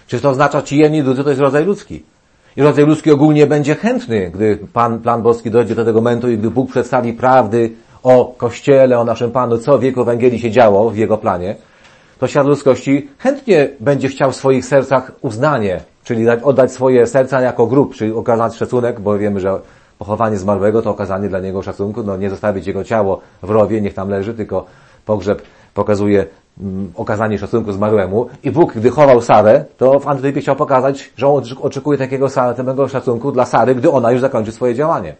Czy to oznacza, ci jedni ludzie to jest rodzaj ludzki? I rodzaj ludzki ogólnie będzie chętny, gdy Pan, plan boski dojdzie do tego momentu i gdy Bóg przedstawi prawdy o Kościele, o naszym Panu, co w wieku Ewangelii się działo w Jego planie, to świat ludzkości chętnie będzie chciał w swoich sercach uznanie, czyli dać, oddać swoje serca jako grób, czyli okazać szacunek, bo wiemy, że pochowanie zmarłego to okazanie dla niego szacunku, no nie zostawić jego ciało w rowie, niech tam leży, tylko pogrzeb pokazuje mm, okazanie szacunku zmarłemu. I Bóg, gdy chował Sarę, to w antytypie chciał pokazać, że on oczekuje takiego samego szacunku dla Sary, gdy ona już zakończy swoje działanie.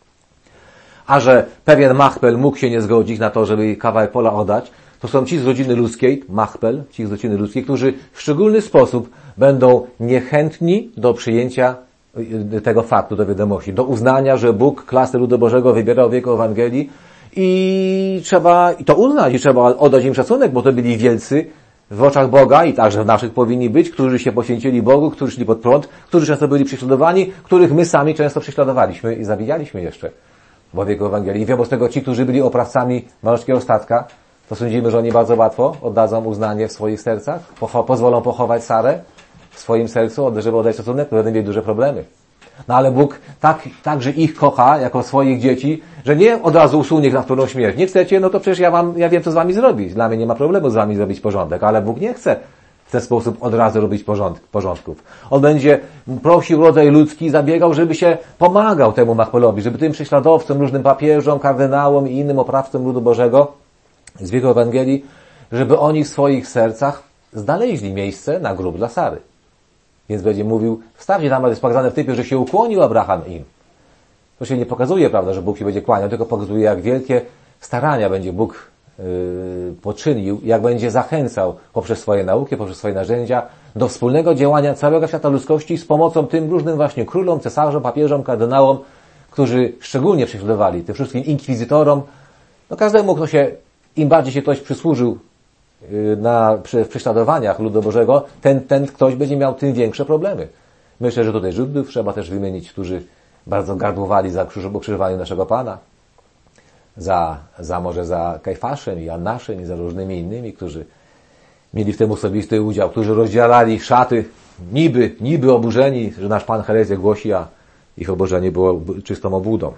A że pewien Machpel mógł się nie zgodzić na to, żeby jej kawałek pola oddać, to są ci z rodziny ludzkiej, Machpel, ci z rodziny ludzkiej, którzy w szczególny sposób będą niechętni do przyjęcia tego faktu, do wiadomości, do uznania, że Bóg klasę ludu Bożego wybierał w wieku Ewangelii i trzeba i to uznać, i trzeba oddać im szacunek, bo to byli wielcy w oczach Boga i także w naszych powinni być, którzy się poświęcili Bogu, którzy szli pod prąd, którzy często byli prześladowani, których my sami często prześladowaliśmy i zabijaliśmy jeszcze w wieku Ewangelii. I wobec tego ci, którzy byli oprawcami malowskiego statka, to sądzimy, że oni bardzo łatwo oddadzą uznanie w swoich sercach, pocho- pozwolą pochować Sarę w swoim sercu, żeby oddać szacunek, to będą mieli duże problemy. No ale Bóg tak, także ich kocha, jako swoich dzieci, że nie od razu usunie ich na którą śmierć. Nie chcecie, no to przecież ja wam, ja wiem, co z wami zrobić. Dla mnie nie ma problemu z wami zrobić porządek, ale Bóg nie chce w ten sposób od razu robić porządek, porządków. On będzie prosił rodzaj ludzki, zabiegał, żeby się pomagał temu Machpelowi, żeby tym prześladowcom, różnym papieżom, kardynałom i innym oprawcom ludu Bożego z wieku Ewangelii, żeby oni w swoich sercach znaleźli miejsce na grób dla Sary. Więc będzie mówił, wstawcie tam, jest pokazane w typie, że się ukłonił Abraham im. To się nie pokazuje, prawda, że Bóg się będzie kłaniał, tylko pokazuje, jak wielkie starania będzie Bóg yy, poczynił, jak będzie zachęcał poprzez swoje nauki, poprzez swoje narzędzia do wspólnego działania całego świata ludzkości z pomocą tym różnym właśnie królom, cesarzom, papieżom, kardynałom, którzy szczególnie prześladowali, tym wszystkim inkwizytorom. No każdemu, kto się, im bardziej się ktoś przysłużył na w prześladowaniach ludu Bożego, ten, ten ktoś będzie miał tym większe problemy. Myślę, że tutaj Żydów trzeba też wymienić, którzy bardzo gardłowali za ukrzyżowaniem naszego Pana, za, za może za Kajfaszem i Annaszem i za różnymi innymi, którzy mieli w tym osobisty udział, którzy rozdzielali szaty, niby, niby oburzeni, że nasz Pan herezję głosi, a ich oburzenie było czystą obłudą.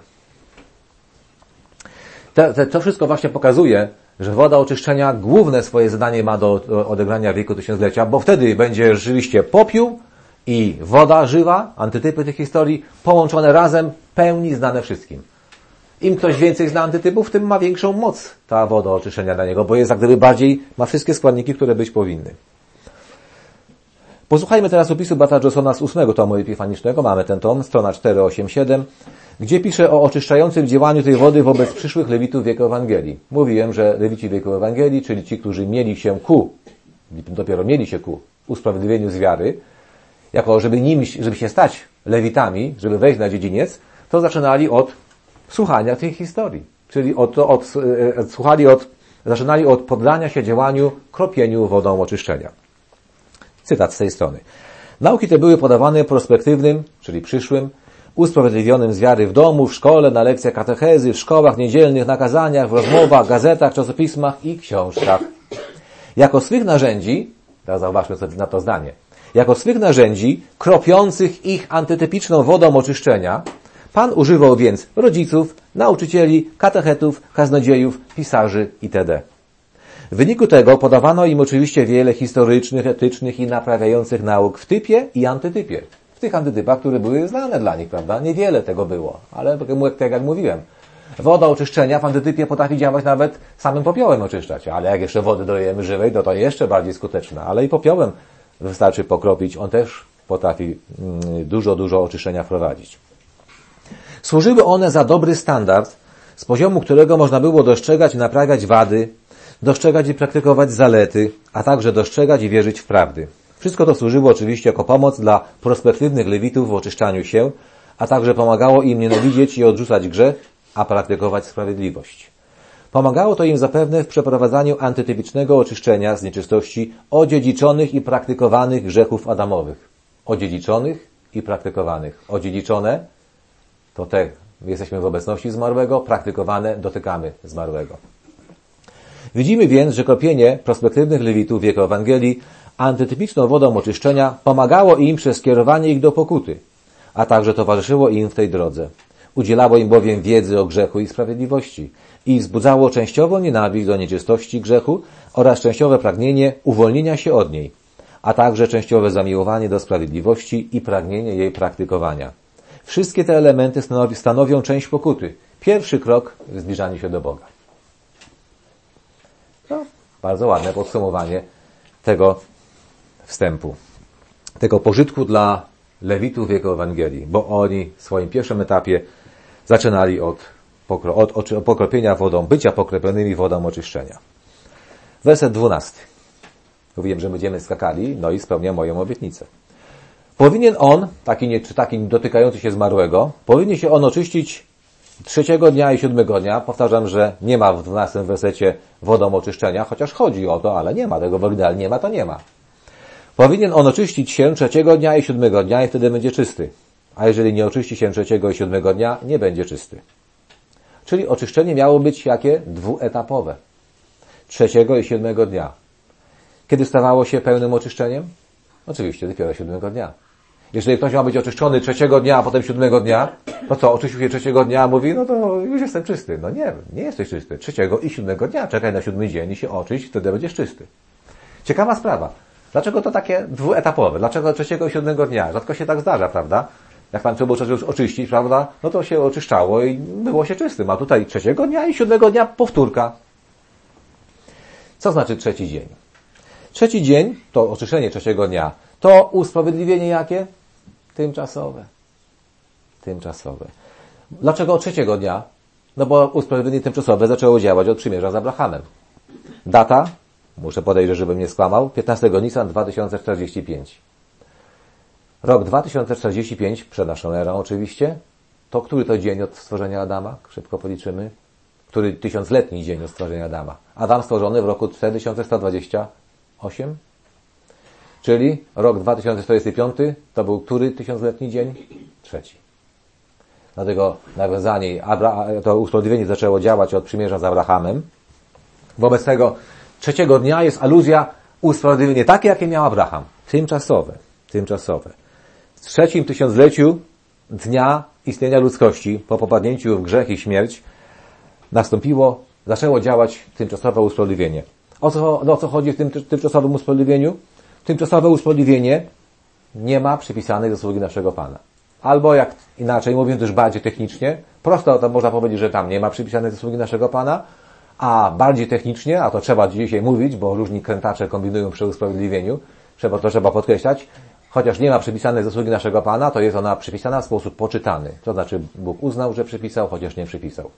Te, te, to wszystko właśnie pokazuje, że woda oczyszczenia główne swoje zadanie ma do odegrania w wieku tysiąclecia, bo wtedy będzie rzeczywiście popiół i woda żywa, antytypy tych historii, połączone razem, pełni znane wszystkim. Im ktoś więcej zna antytypów, tym ma większą moc ta woda oczyszczenia dla niego, bo jest jak gdyby bardziej, ma wszystkie składniki, które być powinny. Posłuchajmy teraz opisu Barta Johnsona z ósmego tomu epifanicznego, mamy ten tom, strona czterysta osiemdziesiąt siedem, gdzie pisze o oczyszczającym działaniu tej wody wobec przyszłych Lewitów wieku Ewangelii. Mówiłem, że Lewici wieku Ewangelii, czyli ci, którzy mieli się ku, dopiero mieli się ku usprawiedliwieniu z wiary, jako żeby nimi, żeby się stać Lewitami, żeby wejść na dziedziniec, to zaczynali od słuchania tych historii. Czyli od, od, od, słuchali od, zaczynali od poddania się działaniu, kropieniu wodą oczyszczenia. Cytat z tej strony. Nauki te były podawane prospektywnym, czyli przyszłym, usprawiedliwionym z wiary w domu, w szkole, na lekcjach katechezy, w szkołach niedzielnych, na kazaniach, w rozmowach, gazetach, czasopismach i książkach. Jako swych narzędzi, teraz zauważmy sobie na to zdanie, jako swych narzędzi kropiących ich antytypiczną wodą oczyszczenia, Pan używał więc rodziców, nauczycieli, katechetów, kaznodziejów, pisarzy itd. W wyniku tego podawano im oczywiście wiele historycznych, etycznych i naprawiających nauk w typie i antytypie. W tych antytypach, które były znane dla nich, prawda? Niewiele tego było, ale tak jak mówiłem, woda oczyszczenia w antytypie potrafi działać nawet samym popiołem oczyszczać, ale jak jeszcze wody dolejemy żywej, to to jeszcze bardziej skuteczna, ale i popiołem wystarczy pokropić, on też potrafi dużo, dużo oczyszczenia wprowadzić. Służyły one za dobry standard, z poziomu którego można było dostrzegać i naprawiać wady, dostrzegać i praktykować zalety, a także dostrzegać i wierzyć w prawdy. Wszystko to służyło oczywiście jako pomoc dla prospektywnych Lewitów w oczyszczaniu się, a także pomagało im nienawidzieć i odrzucać grzech, a praktykować sprawiedliwość. Pomagało to im zapewne w przeprowadzaniu antytypicznego oczyszczenia z nieczystości odziedziczonych i praktykowanych grzechów adamowych. Odziedziczonych i praktykowanych. Odziedziczone to te, jesteśmy w obecności zmarłego, praktykowane, dotykamy zmarłego. Widzimy więc, że kropienie prospektywnych Lewitów w wieku Ewangelii antytypiczną wodą oczyszczenia pomagało im przez skierowanie ich do pokuty, a także towarzyszyło im w tej drodze. Udzielało im bowiem wiedzy o grzechu i sprawiedliwości i wzbudzało częściowo nienawiść do nieczystości grzechu oraz częściowe pragnienie uwolnienia się od niej, a także częściowe zamiłowanie do sprawiedliwości i pragnienie jej praktykowania. Wszystkie te elementy stanowi, stanowią część pokuty. Pierwszy krok w zbliżaniu się do Boga. No, bardzo ładne podsumowanie tego wstępu, tego pożytku dla Lewitów w jego Ewangelii, bo oni w swoim pierwszym etapie zaczynali od, pokro, od, od, od pokropienia wodą, bycia pokropionymi wodą oczyszczenia. Werset dwunasty. Mówiłem, że będziemy skakali, no i spełnia moją obietnicę. Powinien on, taki, nie, czy taki dotykający się zmarłego, powinien się on oczyścić trzeciego dnia i siódmego dnia. Powtarzam, że nie ma w dwunastym wersecie wodą oczyszczenia, chociaż chodzi o to, ale nie ma tego w oryginale, nie ma, to nie ma. Powinien on oczyścić się trzeciego dnia i siódmego dnia i wtedy będzie czysty. A jeżeli nie oczyści się trzeciego i siódmego dnia, nie będzie czysty. Czyli oczyszczenie miało być jakie? Dwuetapowe. Trzeciego i siódmego dnia. Kiedy stawało się pełnym oczyszczeniem? Oczywiście dopiero siódmego dnia. Jeżeli ktoś ma być oczyszczony trzeciego dnia, a potem siódmego dnia, to co, oczyścił się trzeciego dnia, mówi, no to już jestem czysty. No nie, nie jesteś czysty. Trzeciego i siódmego dnia. Czekaj na siódmy dzień i się oczyść, wtedy będziesz czysty. Ciekawa sprawa. Dlaczego to takie dwuetapowe? Dlaczego trzeciego i siódmego dnia? Rzadko się tak zdarza, prawda? Jak Pan trzeba było coś już oczyścić, prawda? No to się oczyszczało i było się czystym. A tutaj trzeciego dnia i siódmego dnia powtórka. Co znaczy trzeci dzień? Trzeci dzień, to oczyszczenie trzeciego dnia, to usprawiedliwienie jakie? Tymczasowe. Tymczasowe. Dlaczego od trzeciego dnia? No bo usprawiedliwienie tymczasowe zaczęło działać od przymierza z Abrahamem. Data? Muszę podejrzeć, żebym nie skłamał. piętnastego Nisan dwa tysiące czterdzieści pięć. Rok dwa tysiące czterdzieści pięć, przed naszą erą oczywiście. To który to dzień od stworzenia Adama? Szybko policzymy. Który tysiącletni dzień od stworzenia Adama? Adam stworzony w roku cztery tysiące sto dwadzieścia osiem. Czyli rok dwa tysiące czterdzieści pięć to był który tysiącletni dzień? Trzeci. Dlatego nawiązanie, to usprawiedliwienie zaczęło działać od przymierza z Abrahamem. Wobec tego trzeciego dnia jest aluzja usprawiedliwienie takie, jakie miał Abraham. Tymczasowe. Tymczasowe. W trzecim tysiącleciu dnia istnienia ludzkości, po popadnięciu w grzech i śmierć, nastąpiło, zaczęło działać tymczasowe usprawiedliwienie. O co, no, o co chodzi w tym tymczasowym usprawiedliwieniu? Tymczasowe usprawiedliwienie nie ma przypisanej zasługi naszego Pana. Albo jak inaczej mówiąc już bardziej technicznie, prosto to można powiedzieć, że tam nie ma przypisanej zasługi naszego Pana, a bardziej technicznie, a to trzeba dzisiaj mówić, bo różni krętacze kombinują przy usprawiedliwieniu, trzeba, to trzeba podkreślać, chociaż nie ma przypisanej zasługi naszego Pana, to jest ona przypisana w sposób poczytany. To znaczy Bóg uznał, że przypisał, chociaż nie przypisał.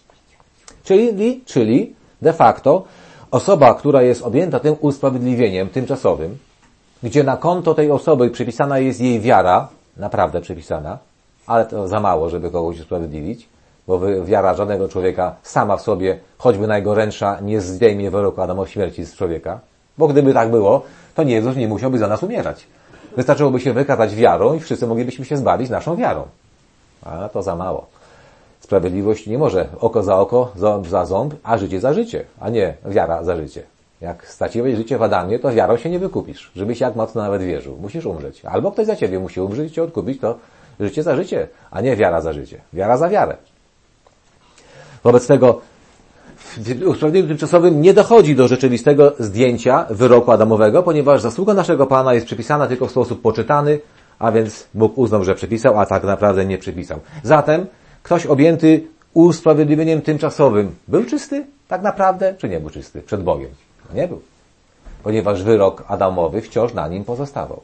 Czyli, czyli de facto osoba, która jest objęta tym usprawiedliwieniem tymczasowym, gdzie na konto tej osoby przypisana jest jej wiara, naprawdę przypisana, ale to za mało, żeby kogoś usprawiedliwić, bo wiara żadnego człowieka sama w sobie, choćby najgorętsza, nie zdejmie wyroku Adama śmierci z człowieka, bo gdyby tak było, to Jezus nie musiałby za nas umierać. Wystarczyłoby się wykazać wiarą i wszyscy moglibyśmy się zbawić naszą wiarą. A to za mało. Sprawiedliwość nie może oko za oko, ząb za ząb, a życie za życie, a nie wiara za życie. Jak straciłeś życie w Adamie, to wiarą się nie wykupisz, żebyś jak mocno nawet wierzył. Musisz umrzeć. Albo ktoś za ciebie musi umrzeć i cię odkupić, to życie za życie, a nie wiara za życie. Wiara za wiarę. Wobec tego w usprawiedliwieniu tymczasowym nie dochodzi do rzeczywistego zdjęcia wyroku Adamowego, ponieważ zasługa naszego Pana jest przypisana tylko w sposób poczytany, a więc Bóg uznał, że przypisał, a tak naprawdę nie przypisał. Zatem ktoś objęty usprawiedliwieniem tymczasowym był czysty tak naprawdę, czy nie był czysty przed Bogiem? Nie był. Ponieważ wyrok Adamowy wciąż na nim pozostawał.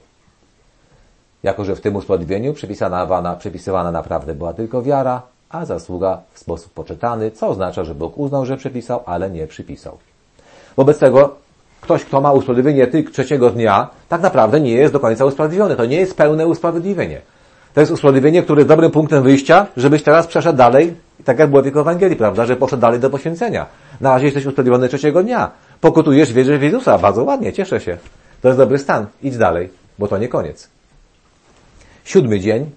Jako że w tym usprawiedliwieniu przypisana, przypisywana naprawdę była tylko wiara, a zasługa w sposób poczytany, co oznacza, że Bóg uznał, że przypisał, ale nie przypisał. Wobec tego ktoś, kto ma usprawiedliwienie tylko trzeciego dnia, tak naprawdę nie jest do końca usprawiedliwiony. To nie jest pełne usprawiedliwienie. To jest usprawiedliwienie, które jest dobrym punktem wyjścia, żebyś teraz przeszedł dalej, tak jak było w Ewangelii, prawda, że poszedł dalej do poświęcenia. Na razie jesteś usprawiedliwiony trzeciego dnia. Pokutujesz, wierzysz w Jezusa. Bardzo ładnie, cieszę się. To jest dobry stan. Idź dalej, bo to nie koniec. Siódmy dzień.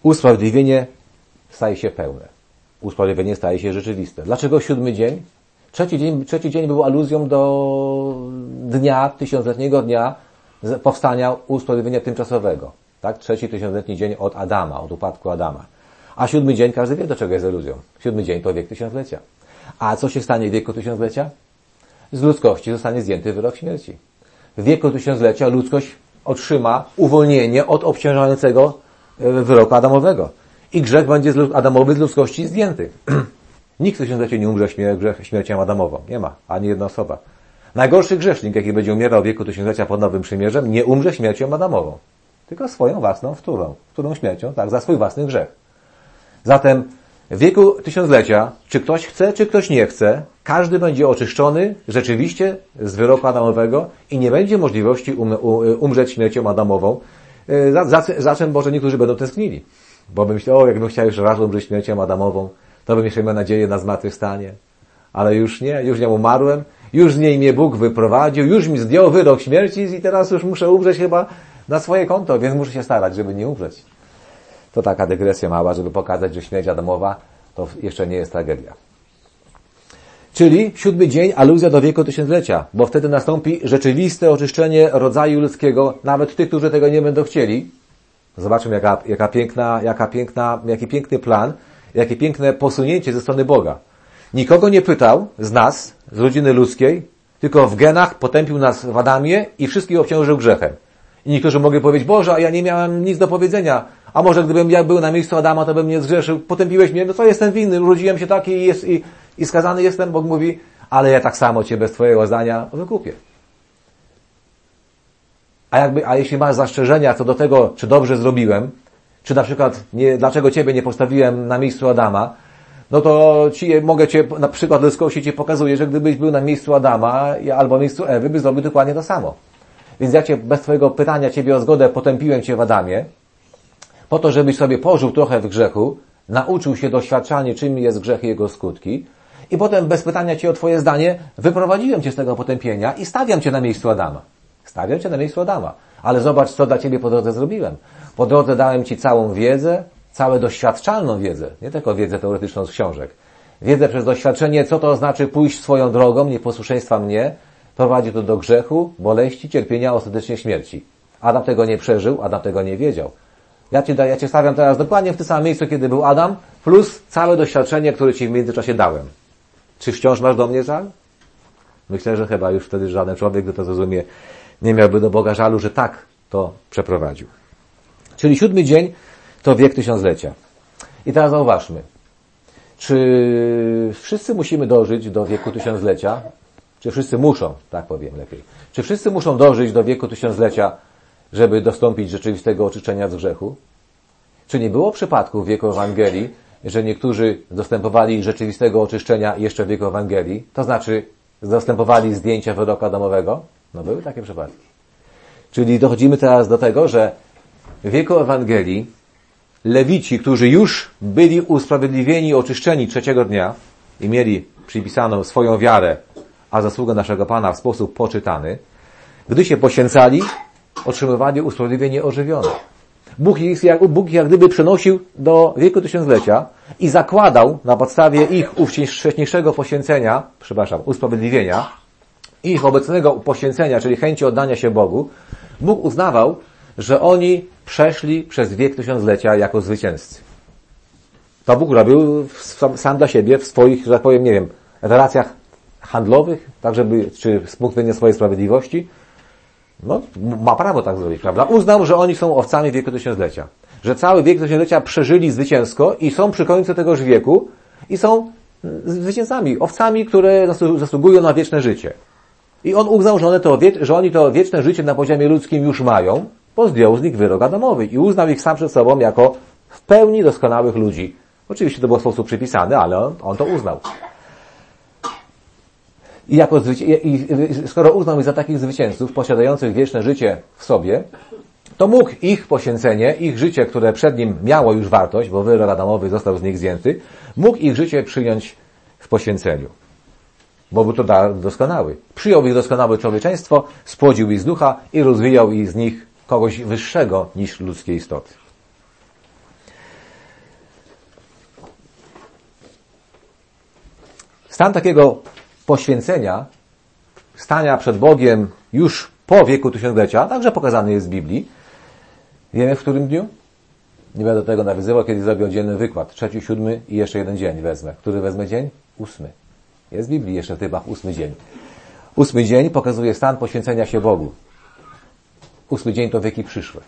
Usprawiedliwienie staje się pełne. Usprawiedliwienie staje się rzeczywiste. Dlaczego siódmy dzień? Trzeci dzień, trzeci dzień był aluzją do dnia, tysiącletniego dnia powstania usprawiedliwienia tymczasowego. Tak? Trzeci tysiącletni dzień od Adama, od upadku Adama. A siódmy dzień, każdy wie, do czego jest aluzją. Siódmy dzień to wiek tysiąclecia. A co się stanie w wieku tysiąclecia? Z ludzkości zostanie zdjęty wyrok śmierci. W wieku tysiąclecia ludzkość otrzyma uwolnienie od obciążającego wyroku Adamowego. I grzech będzie z Adamowy z ludzkości zdjęty. Nikt w tysiącleciu nie umrze śmiercią Adamową. Nie ma. Ani jedna osoba. Najgorszy grzesznik, jaki będzie umierał w wieku tysiąclecia pod Nowym Przymierzem, nie umrze śmiercią Adamową. Tylko swoją własną wtórą. Wtórą śmiercią, tak, za swój własny grzech. Zatem w wieku tysiąclecia, czy ktoś chce, czy ktoś nie chce, każdy będzie oczyszczony rzeczywiście z wyroku Adamowego i nie będzie możliwości um, umrzeć śmiercią Adamową, za, za, za czym może niektórzy będą tęsknili. Bo bym myślał, o, jakbym chciał już raz umrzeć śmiercią Adamową, to bym jeszcze miał nadzieję na zmartwychwstanie. Ale już nie, już nie umarłem, już z niej mnie Bóg wyprowadził, już mi zdjął wyrok śmierci i teraz już muszę umrzeć chyba na swoje konto, więc muszę się starać, żeby nie umrzeć. To taka dygresja mała, żeby pokazać, że śmierć Adamowa to jeszcze nie jest tragedia. Czyli siódmy dzień, aluzja do wieku tysiąclecia, bo wtedy nastąpi rzeczywiste oczyszczenie rodzaju ludzkiego, nawet tych, którzy tego nie będą chcieli. Zobaczmy, jaka, jaka piękna, jaka piękna, jaki piękny plan, jakie piękne posunięcie ze strony Boga. Nikogo nie pytał z nas, z rodziny ludzkiej, tylko w genach potępił nas w Adamie i wszystkich obciążył grzechem. I niektórzy mogli powiedzieć, Boże, a ja nie miałem nic do powiedzenia, a może gdybym ja był na miejscu Adama, to bym nie zgrzeszył, potępiłeś mnie, no co jestem winny, urodziłem się taki i, jest, i, i skazany jestem, Bóg mówi, ale ja tak samo Cię bez Twojego zdania wykupię. A jakby, a jeśli masz zastrzeżenia co do tego, czy dobrze zrobiłem, czy na przykład nie, dlaczego Ciebie nie postawiłem na miejscu Adama, no to ci, mogę Cię, na przykład ludzkości Ci pokazuje, że gdybyś był na miejscu Adama albo miejscu Ewy, by zrobił dokładnie to samo. Więc ja Cię bez Twojego pytania, Ciebie o zgodę potępiłem Cię w Adamie, po to, żebyś sobie pożył trochę w grzechu, nauczył się doświadczalnie, czym jest grzech i jego skutki, i potem bez pytania Cię o Twoje zdanie wyprowadziłem Cię z tego potępienia i stawiam Cię na miejscu Adama. Stawiam Cię na miejscu Adama. Ale zobacz, co dla Ciebie po drodze zrobiłem. Po drodze dałem Ci całą wiedzę, całą doświadczalną wiedzę, nie tylko wiedzę teoretyczną z książek. Wiedzę przez doświadczenie, co to znaczy pójść swoją drogą, nieposłuszeństwa mnie, prowadzi to do grzechu, boleści, cierpienia, ostatecznie śmierci. Adam tego nie przeżył, Adam tego nie wiedział. Ja Cię, ja Cię stawiam teraz dokładnie w tym samym miejscu, kiedy był Adam, plus całe doświadczenie, które Ci w międzyczasie dałem. Czy wciąż masz do mnie żal? Myślę, że chyba już wtedy żaden człowiek, gdy to zrozumie, nie miałby do Boga żalu, że tak to przeprowadził. Czyli siódmy dzień to wiek tysiąclecia. I teraz zauważmy. Czy wszyscy musimy dożyć do wieku tysiąclecia? Czy wszyscy muszą, tak powiem lepiej. Czy wszyscy muszą dożyć do wieku tysiąclecia, żeby dostąpić rzeczywistego oczyszczenia z grzechu? Czy nie było przypadków w wieku Ewangelii, że niektórzy dostępowali rzeczywistego oczyszczenia jeszcze w wieku Ewangelii? To znaczy dostępowali zdjęcia wyroku Adamowego? No były takie przypadki. Czyli dochodzimy teraz do tego, że w wieku Ewangelii Lewici, którzy już byli usprawiedliwieni, oczyszczeni trzeciego dnia i mieli przypisaną swoją wiarę, a zasługę naszego Pana w sposób poczytany, gdy się poświęcali, otrzymywali usprawiedliwienie ożywione. Bóg ich, jak, Bóg jak gdyby przenosił do wieku tysiąclecia i zakładał na podstawie ich wcześniejszego poświęcenia, przepraszam, usprawiedliwienia, ich obecnego poświęcenia, czyli chęci oddania się Bogu, Bóg uznawał, że oni przeszli przez wiek tysiąclecia jako zwycięzcy. To Bóg robił sam dla siebie w swoich, że tak powiem, nie wiem, relacjach handlowych, tak żeby, czy z punktu widzenia swojej sprawiedliwości. No, ma prawo tak zrobić, prawda? Uznał, że oni są owcami wieku tysiąclecia. Że cały wiek tysiąclecia przeżyli zwycięsko i są przy końcu tegoż wieku i są zwycięzcami, owcami, które zasługują na wieczne życie. I on uznał, że, one to, że oni to wieczne życie na poziomie ludzkim już mają, bo zdjął z nich wyrok Adamowy i uznał ich sam przed sobą jako w pełni doskonałych ludzi. Oczywiście to było w sposób przypisany, ale on, on to uznał. I, jako I skoro uznał ich za takich zwycięzców, posiadających wieczne życie w sobie, to mógł ich poświęcenie, ich życie, które przed nim miało już wartość, bo wyrok Adamowy został z nich zdjęty, mógł ich życie przyjąć w poświęceniu. Bo był to dar doskonały. Przyjął ich doskonałe człowieczeństwo, spłodził ich z ducha i rozwijał ich z nich kogoś wyższego niż ludzkie istoty. Stan takiego poświęcenia, stania przed Bogiem już po wieku tysiąclecia, także pokazany jest w Biblii. Wiemy w którym dniu? Nie będę do tego nawiązywał, kiedy zrobię oddzielny wykład. Trzeci, siódmy i jeszcze jeden dzień wezmę. Który wezmę dzień? Ósmy. Jest w Biblii jeszcze w typach ósmy dzień. Ósmy dzień pokazuje stan poświęcenia się Bogu. Ósmy dzień to wieki przyszłe.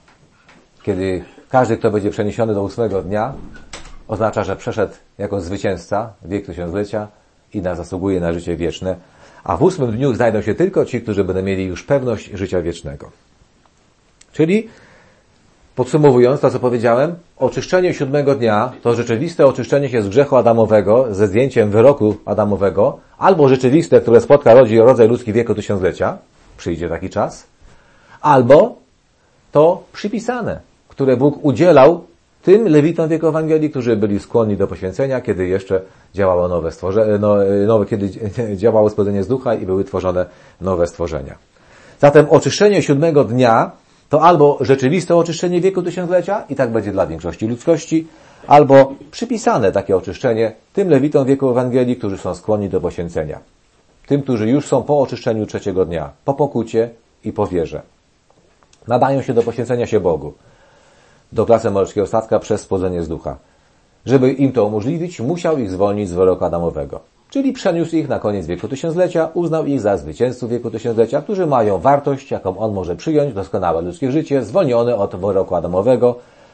Kiedy każdy, kto będzie przeniesiony do ósmego dnia, oznacza, że przeszedł jako zwycięzca wiek tysiąclecia i na zasługuje na życie wieczne. A w ósmym dniu znajdą się tylko ci, którzy będą mieli już pewność życia wiecznego. Czyli, podsumowując to, co powiedziałem, oczyszczenie siódmego dnia to rzeczywiste oczyszczenie się z grzechu Adamowego, ze zdjęciem wyroku Adamowego, albo rzeczywiste, które spotka rodzi rodzaj ludzki wieku tysiąclecia, przyjdzie taki czas, albo to przypisane, które Bóg udzielał tym Lewitom wieku Ewangelii, którzy byli skłonni do poświęcenia, kiedy jeszcze działało nowe stworzenie, no, nowe, kiedy działało spodzenie z ducha i były tworzone nowe stworzenia. Zatem oczyszczenie siódmego dnia to albo rzeczywiste oczyszczenie wieku tysiąclecia i tak będzie dla większości ludzkości, albo przypisane takie oczyszczenie tym Lewitom wieku Ewangelii, którzy są skłonni do poświęcenia. Tym, którzy już są po oczyszczeniu trzeciego dnia, po pokucie i po wierze. Nadają się do poświęcenia się Bogu, do klasy morskiego statka przez spodzenie z ducha. Żeby im to umożliwić, musiał ich zwolnić z wyroku Adamowego. Czyli przeniósł ich na koniec wieku tysiąclecia, uznał ich za zwycięzców wieku tysiąclecia, którzy mają wartość, jaką on może przyjąć, doskonałe ludzkie życie, zwolnione od wyroku Adamowego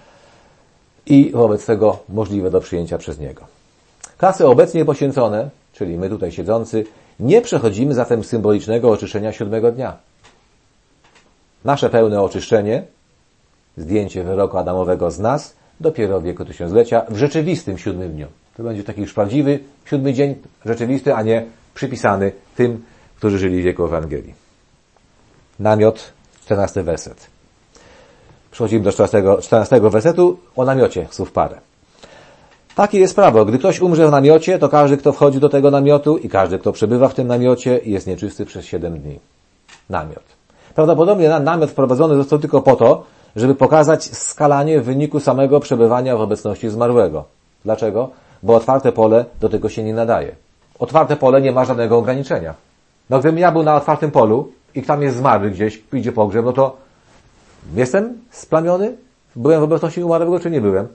i wobec tego możliwe do przyjęcia przez niego. Klasy obecnie poświęcone, czyli my tutaj siedzący, nie przechodzimy zatem symbolicznego oczyszczenia siódmego dnia. Nasze pełne oczyszczenie, zdjęcie wyroku Adamowego z nas, dopiero w wieku tysiąclecia, w rzeczywistym siódmym dniu. To będzie taki już prawdziwy siódmy dzień, rzeczywisty, a nie przypisany tym, którzy żyli w wieku Ewangelii. Namiot, czternasty werset. Przechodzimy do czternastego, czternastego wersetu o namiocie, słów parę. Takie jest prawo. Gdy ktoś umrze w namiocie, to każdy, kto wchodzi do tego namiotu i każdy, kto przebywa w tym namiocie, jest nieczysty przez siedem dni. Namiot. Prawdopodobnie namiot wprowadzony został tylko po to, żeby pokazać skalanie w wyniku samego przebywania w obecności zmarłego. Dlaczego? Bo otwarte pole do tego się nie nadaje. Otwarte pole nie ma żadnego ograniczenia. No gdybym ja był na otwartym polu i tam jest zmarły gdzieś, idzie pogrzeb, no to jestem splamiony? Byłem w obecności umarłego, czy nie byłem?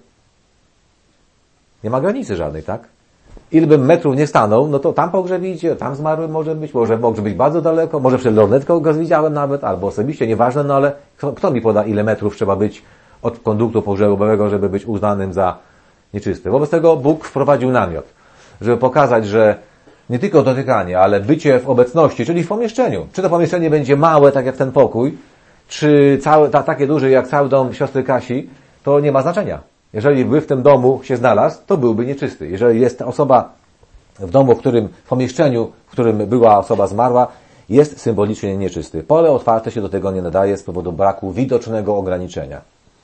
Nie ma granicy żadnej, tak? Ile bym metrów nie stanął, no to tam pogrzeb idzie, tam zmarły może być, może może być bardzo daleko, może przed lornetką go widziałem nawet, albo osobiście, nieważne, no ale kto, kto mi poda, ile metrów trzeba być od konduktu pogrzebowego, żeby być uznanym za nieczysty. Wobec tego Bóg wprowadził namiot, żeby pokazać, że nie tylko dotykanie, ale bycie w obecności, czyli w pomieszczeniu. Czy to pomieszczenie będzie małe, tak jak ten pokój, czy całe, ta, takie duże jak cały dom siostry Kasi, to nie ma znaczenia. Jeżeli by w tym domu się znalazł, to byłby nieczysty. Jeżeli jest osoba w domu, w którym, w pomieszczeniu, w którym była osoba zmarła, jest symbolicznie nieczysty. Pole otwarte się do tego nie nadaje z powodu braku widocznego ograniczenia.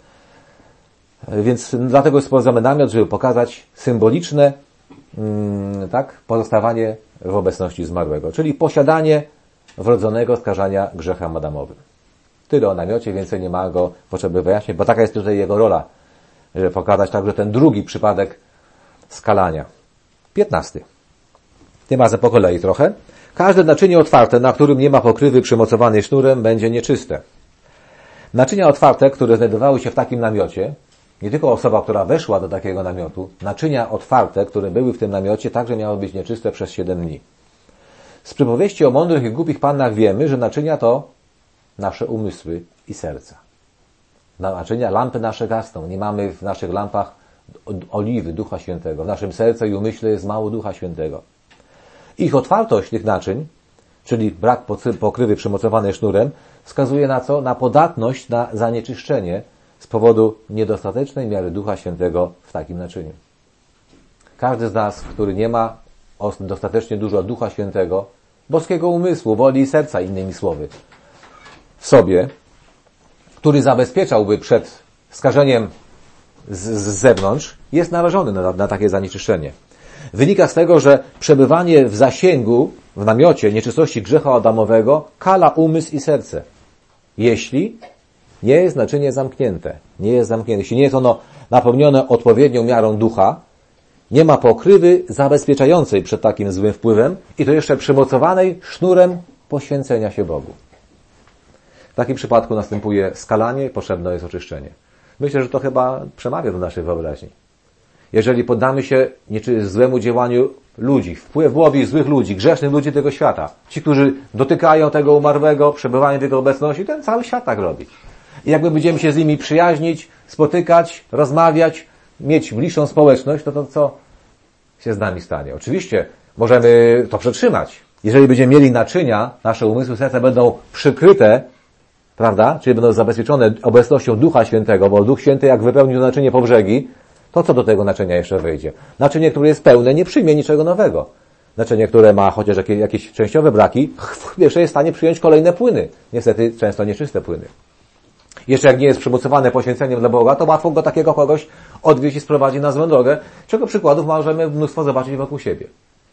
Więc dlatego sprowadzamy namiot, żeby pokazać symboliczne mm, tak, pozostawanie w obecności zmarłego, czyli posiadanie wrodzonego skażania grzechem Adamowym. Tyle o namiocie, więcej nie ma go potrzeby wyjaśnić, bo taka jest tutaj jego rola, żeby pokazać także ten drugi przypadek skalania. Piętnasty. Tym razem po kolei trochę. Każde naczynie otwarte, na którym nie ma pokrywy przymocowanej sznurem, będzie nieczyste. Naczynia otwarte, które znajdowały się w takim namiocie, nie tylko osoba, która weszła do takiego namiotu, naczynia otwarte, które były w tym namiocie, także miały być nieczyste przez siedem dni. Z przypowieści o mądrych i głupich pannach wiemy, że naczynia to nasze umysły i serca. Naczynia, lampy nasze gasną. Nie mamy w naszych lampach oliwy Ducha Świętego. W naszym sercu i umyśle jest mało Ducha Świętego. Ich otwartość tych naczyń, czyli brak pokrywy przymocowanej sznurem, wskazuje na co? Na podatność na zanieczyszczenie z powodu niedostatecznej miary Ducha Świętego w takim naczyniu. Każdy z nas, który nie ma dostatecznie dużo Ducha Świętego, boskiego umysłu, woli i serca, innymi słowy, w sobie, który zabezpieczałby przed skażeniem z, z zewnątrz, jest narażony na, na takie zanieczyszczenie. Wynika z tego, że przebywanie w zasięgu, w namiocie nieczystości grzechu Adamowego kala umysł i serce. Jeśli nie jest naczynie zamknięte, nie jest zamknięte, jeśli nie jest ono napełnione odpowiednią miarą ducha, Nie ma pokrywy zabezpieczającej przed takim złym wpływem i to jeszcze przymocowanej sznurem poświęcenia się Bogu. W takim przypadku następuje skalanie, potrzebne jest oczyszczenie. Myślę, że to chyba przemawia do naszej wyobraźni. Jeżeli poddamy się nieczy złemu działaniu ludzi, wpływowi złych ludzi, grzesznych ludzi tego świata, ci, którzy dotykają tego umarłego, przebywają w jego obecności, ten cały świat tak robi. I jakby będziemy się z nimi przyjaźnić, spotykać, rozmawiać, mieć bliższą społeczność, to to co się z nami stanie? Oczywiście możemy to przetrzymać. Jeżeli będziemy mieli naczynia, nasze umysły, serca będą przykryte, prawda? Czyli będą zabezpieczone obecnością Ducha Świętego, bo Duch Święty jak wypełni to naczynie po brzegi, to co do tego naczynia jeszcze wyjdzie? Naczynie, które jest pełne, nie przyjmie niczego nowego. Naczynie, które ma chociaż jakieś, jakieś częściowe braki, jeszcze jest w stanie przyjąć kolejne płyny. Niestety często nieczyste płyny. Jeszcze jak nie jest przymocowane poświęceniem dla Boga, to łatwo go takiego kogoś odwieźć i sprowadzić na złą drogę, czego przykładów możemy mnóstwo zobaczyć wokół siebie.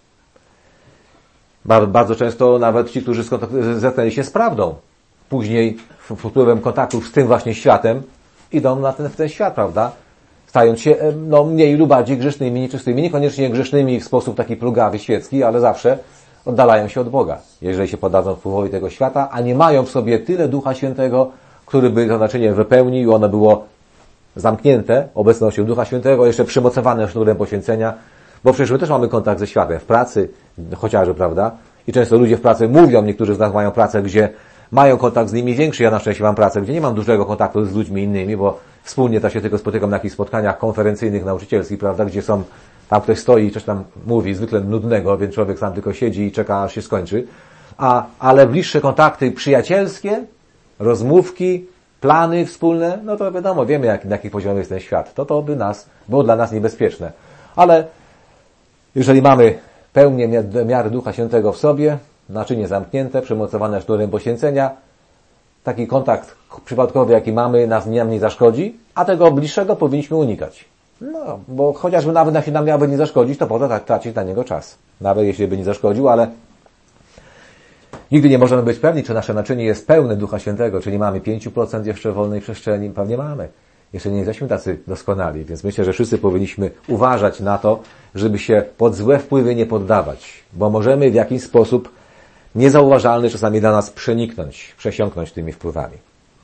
Bardzo często nawet ci, którzy zetknęli się z prawdą, później wpływem kontaktów z tym właśnie światem, idą na ten, w ten świat, prawda? Stając się no, mniej lub bardziej grzesznymi, nieczystymi, niekoniecznie grzesznymi w sposób taki plugawy, świecki, ale zawsze oddalają się od Boga, jeżeli się poddadzą wpływowi tego świata, a nie mają w sobie tyle Ducha Świętego, który by to naczynie wypełnił i ono było zamknięte obecnością Ducha Świętego, jeszcze przymocowane sznurem poświęcenia, bo przecież my też mamy kontakt ze światem, w pracy chociażby, prawda? I często ludzie w pracy mówią, niektórzy z nas mają pracę, gdzie mają kontakt z nimi większy, ja na szczęście mam pracę, gdzie nie mam dużego kontaktu z ludźmi innymi, bo wspólnie to się tylko spotykam na jakichś spotkaniach konferencyjnych, nauczycielskich, prawda, gdzie są, tam ktoś stoi i coś tam mówi, zwykle nudnego, więc człowiek sam tylko siedzi i czeka, aż się skończy. A, ale bliższe kontakty przyjacielskie, rozmówki, plany wspólne, no to wiadomo, wiemy jak, na jakich poziomach jest ten świat. To to by nas, było dla nas niebezpieczne. Ale jeżeli mamy pełnię miary Ducha Świętego w sobie, naczynie zamknięte, przymocowane sznurem poświęcenia, taki kontakt przypadkowy, jaki mamy, nas nam nie zaszkodzi, a tego bliższego powinniśmy unikać. No, bo chociażby nawet jeśli nam miałby nie zaszkodzić, to po to tak tracić na niego czas. Nawet jeśli by nie zaszkodził, ale nigdy nie możemy być pewni, czy nasze naczynie jest pełne Ducha Świętego, czyli mamy pięć procent jeszcze wolnej przestrzeni. Pewnie mamy. Jeszcze nie jesteśmy tacy doskonali, więc myślę, że wszyscy powinniśmy uważać na to, żeby się pod złe wpływy nie poddawać, bo możemy w jakiś sposób niezauważalny czasami dla nas przeniknąć, przesiąknąć tymi wpływami.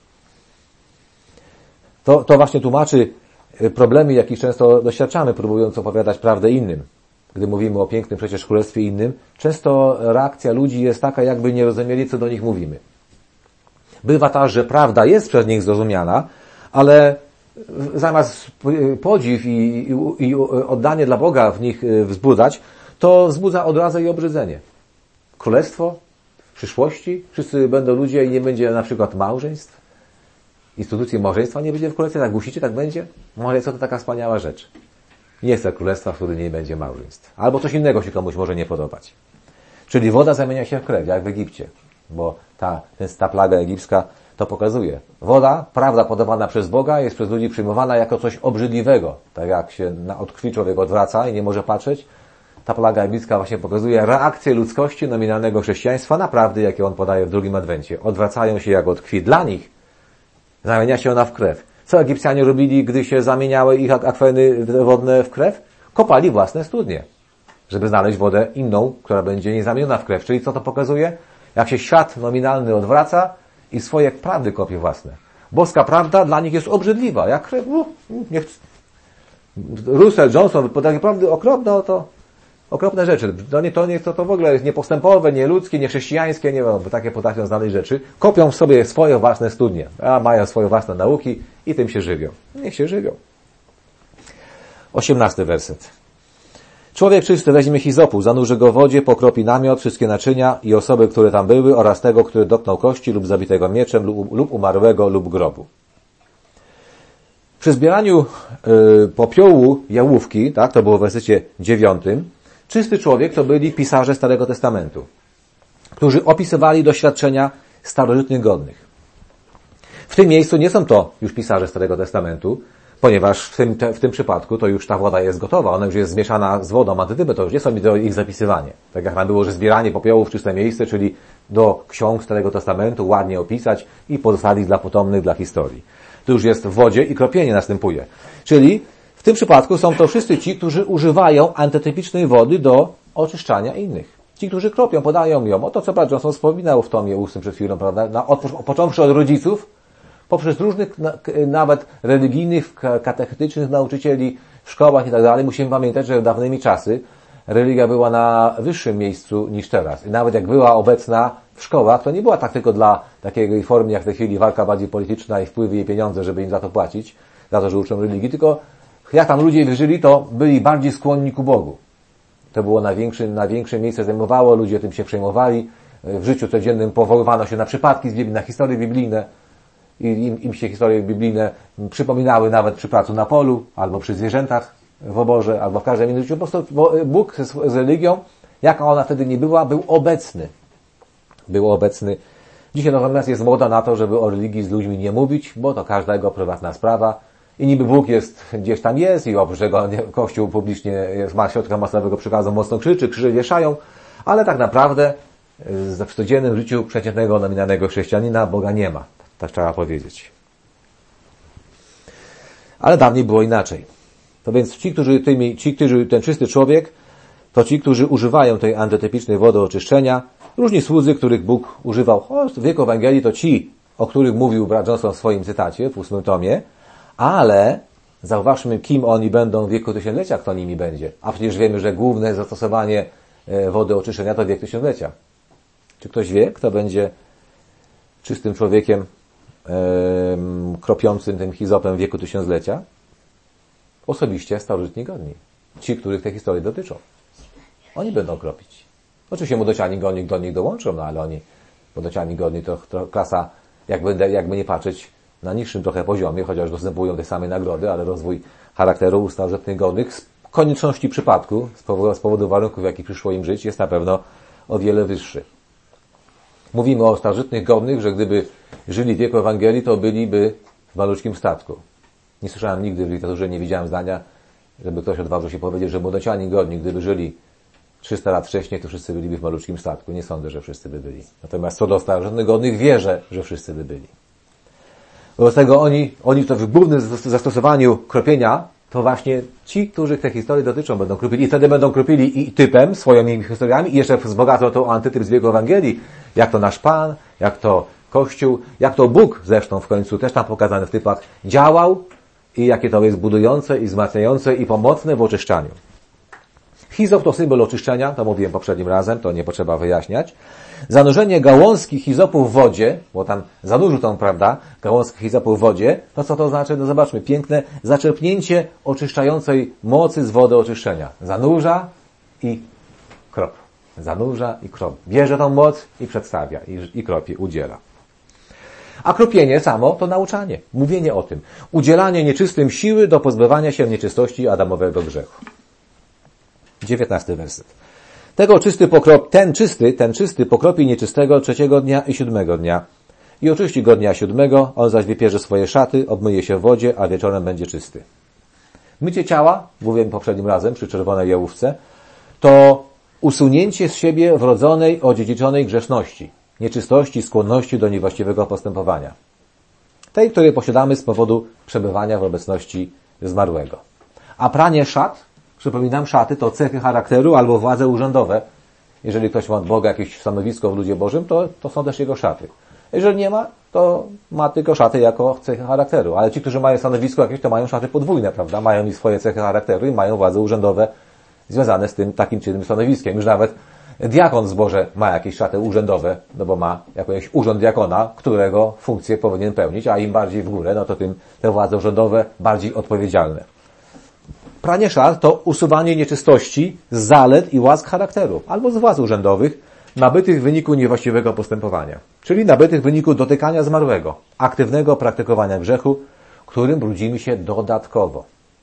To, to właśnie tłumaczy problemy, jakich często doświadczamy, próbując opowiadać prawdę innym. Gdy mówimy o pięknym przecież królestwie innym, często reakcja ludzi jest taka, jakby nie rozumieli, co do nich mówimy. Bywa tak, że prawda jest przez nich zrozumiana, ale zamiast podziw i, i, i oddanie dla Boga w nich wzbudzać, to wzbudza odrazę i obrzydzenie. Królestwo w przyszłości, wszyscy będą ludzie i nie będzie na przykład małżeństw, instytucji małżeństwa nie będzie w królestwie, tak gusicie, tak będzie? Może co to taka wspaniała rzecz. Nie chcę królestwa, w którym nie będzie małżeństw. Albo coś innego się komuś może nie podobać. Czyli woda zamienia się w krew, jak w Egipcie. Bo ta, ta plaga egipska to pokazuje. Woda, prawda podawana przez Boga, jest przez ludzi przyjmowana jako coś obrzydliwego. Tak jak się na, od krwi człowiek odwraca i nie może patrzeć, ta plaga egipska właśnie pokazuje reakcję ludzkości nominalnego chrześcijaństwa na prawdy, jakie on podaje w drugim adwencie. Odwracają się jak od krwi. Dla nich zamienia się ona w krew. Co Egipcjanie robili, gdy się zamieniały ich akweny wodne w krew? Kopali własne studnie, żeby znaleźć wodę inną, która będzie niezamieniona w krew. Czyli co to pokazuje? Jak się świat nominalny odwraca i swoje prawdy kopie własne. Boska prawda dla nich jest obrzydliwa. Jak krew, no, nie chcę. Russell, Johnson podaje prawdy okropne, to okropne rzeczy. To nie, to nie, to, to w ogóle jest niepostępowe, nieludzkie, niechrześcijańskie, nie wiem, bo takie potrafią znaleźć rzeczy. Kopią w sobie swoje własne studnie, a mają swoje własne nauki i tym się żywią. Niech się żywią. Osiemnasty werset. Człowiek czysty weźmie hizopu, zanurzy go w wodzie, pokropi namiot, wszystkie naczynia i osoby, które tam były oraz tego, który dotknął kości lub zabitego mieczem lub, lub umarłego lub grobu. Przy zbieraniu y, popiołu jałówki, tak, to było w wersecie dziewiątym, czysty człowiek to byli pisarze Starego Testamentu, którzy opisywali doświadczenia starożytnych godnych. W tym miejscu nie są to już pisarze Starego Testamentu, ponieważ w tym, te, w tym przypadku to już ta woda jest gotowa, ona już jest zmieszana z wodą, antytypy, to już nie są ich zapisywanie. Tak jak nam było, że zbieranie popiołów w czyste miejsce, czyli do ksiąg Starego Testamentu ładnie opisać i pozostawić dla potomnych, dla historii. To już jest w wodzie i kropienie następuje. Czyli W tym przypadku są to wszyscy ci, którzy używają antytypicznej wody do oczyszczania innych. Ci, którzy kropią, podają ją. O to, co brat Johnson wspominał w tomie ósmym przed chwilą, prawda? Na, od, począwszy od rodziców, poprzez różnych, na, nawet religijnych, katechetycznych nauczycieli w szkołach i tak dalej. Musimy pamiętać, że w dawnymi czasy religia była na wyższym miejscu niż teraz. I nawet jak była obecna w szkołach, to nie była tak tylko dla takiej formy, jak w tej chwili walka bardziej polityczna i wpływy i pieniądze, żeby im za to płacić, za to, że uczą religii, tylko jak tam ludzie wierzyli, to byli bardziej skłonni ku Bogu. To było największe, największe miejsce zajmowało, ludzie tym się przejmowali. W życiu codziennym powoływano się na przypadki z Biblii, na historie biblijne i im, im się historie biblijne przypominały nawet przy pracy na polu, albo przy zwierzętach w oborze, albo w każdym innym życiu. Po prostu Bóg z, z religią, jaka ona wtedy nie była, był obecny. Był obecny. Dzisiaj natomiast jest moda na to, żeby o religii z ludźmi nie mówić, bo to każda jego prywatna sprawa. I niby Bóg jest, gdzieś tam jest i oprócz tego Kościół publicznie jest, ma środka masowego przekazu, mocno krzyczy, krzyże wieszają, ale tak naprawdę w codziennym życiu przeciętnego, nominalnego chrześcijanina Boga nie ma. Tak trzeba powiedzieć. Ale dawniej było inaczej. To więc ci, którzy, tymi, ci, którzy ten czysty człowiek, to ci, którzy używają tej antytypicznej wody oczyszczenia, różni słudzy, których Bóg używał w wieku Ewangelii, to ci, o których mówił brat Johnson w swoim cytacie, w ósmym tomie, ale zauważmy, kim oni będą w wieku tysiąclecia, kto nimi będzie. A przecież wiemy, że główne zastosowanie wody oczyszczenia to wiek tysiąclecia. Czy ktoś wie, kto będzie czystym człowiekiem yy, kropiącym tym hizopem w wieku tysiąclecia? Osobiście starożytni godni. Ci, których te historie dotyczą. Oni będą kropić. Oczywiście młodociani godni do nich dołączą, no ale oni, młodociani godni to, to klasa, jakby, jakby nie patrzeć, na niższym trochę poziomie, chociaż dostępują te same nagrody, ale rozwój charakteru u starożytnych godnych z konieczności przypadku, z powodu, z powodu warunków, w jakich przyszło im żyć, jest na pewno o wiele wyższy. Mówimy o starożytnych godnych, że gdyby żyli w wieku Ewangelii, to byliby w malutkim statku. Nie słyszałem nigdy w literaturze, nie widziałem zdania, żeby ktoś odważył się powiedzieć, że młodociani godni, gdyby żyli trzysta lat wcześniej, to wszyscy byliby w malutkim statku. Nie sądzę, że wszyscy by byli. Natomiast co do starożytnych godnych, wierzę, że wszyscy by byli. Wobec tego oni, oni to w głównym zastosowaniu kropienia, to właśnie ci, których te historie dotyczą, będą kropili. I wtedy będą kropili i typem, swoimi historiami, i jeszcze wzbogacą to o antytyp z wieku Ewangelii, jak to nasz Pan, jak to Kościół, jak to Bóg zresztą w końcu, też tam pokazany w typach, działał i jakie to jest budujące i wzmacniające i pomocne w oczyszczaniu. Hizop to symbol oczyszczenia, to mówiłem poprzednim razem, to nie potrzeba wyjaśniać. Zanurzenie gałązki hizopu w wodzie, bo tam zanurzył tą, prawda, gałązkę hizopu w wodzie, to co to znaczy? No zobaczmy, piękne zaczerpnięcie oczyszczającej mocy z wody oczyszczenia. Zanurza i krop. Zanurza i krop. Bierze tą moc i przedstawia, i, i kropie, udziela. A kropienie samo to nauczanie, mówienie o tym. Udzielanie nieczystym siły do pozbywania się nieczystości Adamowego grzechu. dziewiętnasty werset. Tego czysty pokrop, ten czysty, ten czysty pokropi nieczystego trzeciego dnia i siódmego dnia. I oczyści go dnia siódmego, on zaś wypierze swoje szaty, obmyje się w wodzie, a wieczorem będzie czysty. Mycie ciała, mówiłem poprzednim razem przy czerwonej jałówce, to usunięcie z siebie wrodzonej, odziedziczonej grzeszności, nieczystości, skłonności do niewłaściwego postępowania. Tej, której posiadamy z powodu przebywania w obecności zmarłego. A pranie szat, przypominam, szaty to cechy charakteru albo władze urzędowe. Jeżeli ktoś ma od Boga jakieś stanowisko w ludzie Bożym, to, to są też jego szaty. Jeżeli nie ma, to ma tylko szaty jako cechy charakteru. Ale ci, którzy mają stanowisko jakieś, to mają szaty podwójne, prawda? Mają i swoje cechy charakteru i mają władze urzędowe związane z tym takim czy innym stanowiskiem. Już nawet diakon w zborze ma jakieś szaty urzędowe, no bo ma jakiś urząd diakona, którego funkcję powinien pełnić, a im bardziej w górę, no to tym te władze urzędowe bardziej odpowiedzialne. Pranie szat to usuwanie nieczystości z zalet i łask charakteru, albo z władz urzędowych, nabytych w wyniku niewłaściwego postępowania, czyli nabytych w wyniku dotykania zmarłego, aktywnego praktykowania grzechu, którym brudzimy się dodatkowo.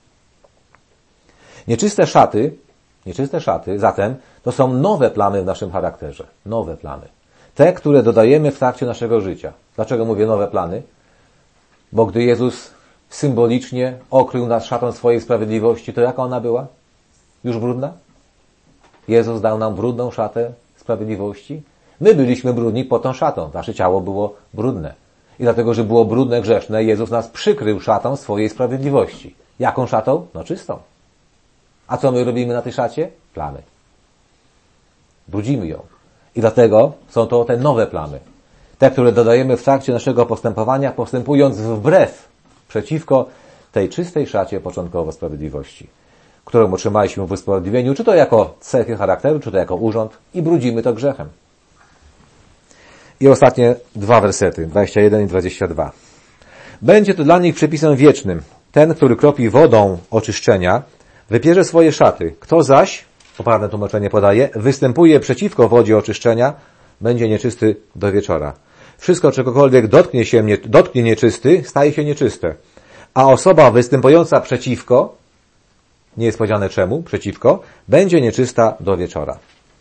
Nieczyste szaty, nieczyste szaty, zatem, to są nowe plamy w naszym charakterze. Nowe plamy. Te, które dodajemy w trakcie naszego życia. Dlaczego mówię nowe plany? Bo gdy Jezus symbolicznie okrył nas szatą swojej sprawiedliwości, to jaka ona była? Już brudna? Jezus dał nam brudną szatę sprawiedliwości. My byliśmy brudni pod tą szatą. Nasze ciało było brudne. I dlatego, że było brudne, grzeszne, Jezus nas przykrył szatą swojej sprawiedliwości. Jaką szatą? No czystą. A co my robimy na tej szacie? Plamy. Brudzimy ją. I dlatego są to te nowe plamy. Te, które dodajemy w trakcie naszego postępowania, postępując wbrew, przeciwko tej czystej szacie początkowo sprawiedliwości, którą otrzymaliśmy w usprawiedliwieniu, czy to jako cechy charakteru, czy to jako urząd, i brudzimy to grzechem. I ostatnie dwa wersety, dwadzieścia jeden i dwadzieścia dwa. Będzie to dla nich przepisem wiecznym. Ten, który kropi wodą oczyszczenia, wypierze swoje szaty. Kto zaś, poprawne tłumaczenie podaje, występuje przeciwko wodzie oczyszczenia, będzie nieczysty do wieczora. Wszystko, czegokolwiek dotknie się, nie, dotknie nieczysty, staje się nieczyste. A osoba występująca przeciwko, nie jest powiedziane czemu, przeciwko, będzie nieczysta do wieczora.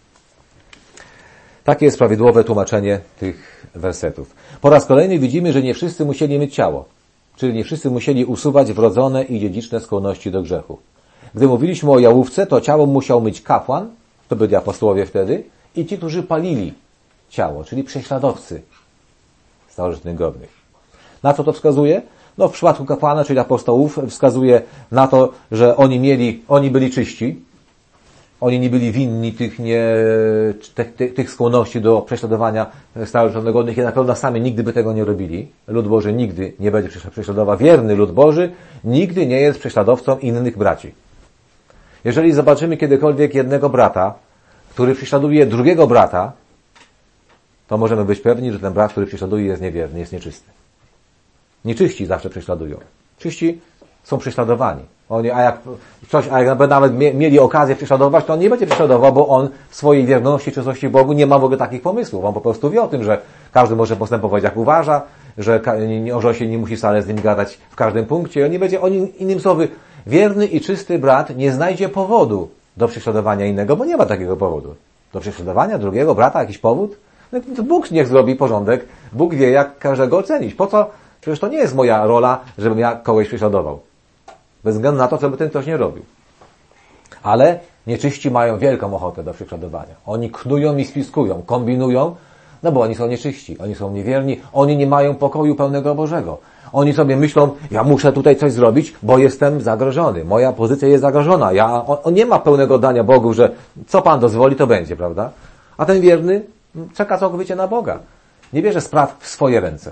Takie jest prawidłowe tłumaczenie tych wersetów. Po raz kolejny widzimy, że nie wszyscy musieli mieć ciało. Czyli nie wszyscy musieli usuwać wrodzone i dziedziczne skłonności do grzechu. Gdy mówiliśmy o jałówce, to ciało musiał mieć kapłan, to byli apostołowie wtedy, i ci, którzy palili ciało, czyli prześladowcy starożytnych godnych. Na co to wskazuje? No w przypadku kapłana, czyli apostołów, wskazuje na to, że oni mieli, oni byli czyści, oni nie byli winni tych, nie, tych, tych, tych skłonności do prześladowania starożytnych godnych i na pewno sami nigdy by tego nie robili. Lud Boży nigdy nie będzie prześladował. Wierny lud Boży nigdy nie jest prześladowcą innych braci. Jeżeli zobaczymy kiedykolwiek jednego brata, który prześladuje drugiego brata, to możemy być pewni, że ten brat, który prześladuje, jest niewierny, jest nieczysty. Nieczyści zawsze prześladują. Czyści są prześladowani. Oni, a jak coś, a jak nawet mieli okazję prześladować, to on nie będzie prześladował, bo on w swojej wierności, czystości Bogu nie ma w ogóle takich pomysłów. On po prostu wie o tym, że każdy może postępować jak uważa, że o się nie musi wcale z nim gadać w każdym punkcie. On nie będzie, on, innym słowy, wierny i czysty brat nie znajdzie powodu do prześladowania innego, bo nie ma takiego powodu. Do prześladowania drugiego brata jakiś powód? No, Bóg niech zrobi porządek. Bóg wie, jak każdego ocenić. Po co? Przecież to nie jest moja rola, żebym ja kogoś prześladował. Bez względu na to, co by ten ktoś nie robił. Ale nieczyści mają wielką ochotę do prześladowania. Oni knują i spiskują, kombinują, no bo oni są nieczyści, oni są niewierni, oni nie mają pokoju pełnego Bożego. Oni sobie myślą, ja muszę tutaj coś zrobić, bo jestem zagrożony. Moja pozycja jest zagrożona. Ja, on, on nie ma pełnego dania Bogu, że co Pan dozwoli, to będzie, prawda? A ten wierny czeka całkowicie na Boga. Nie bierze spraw w swoje ręce.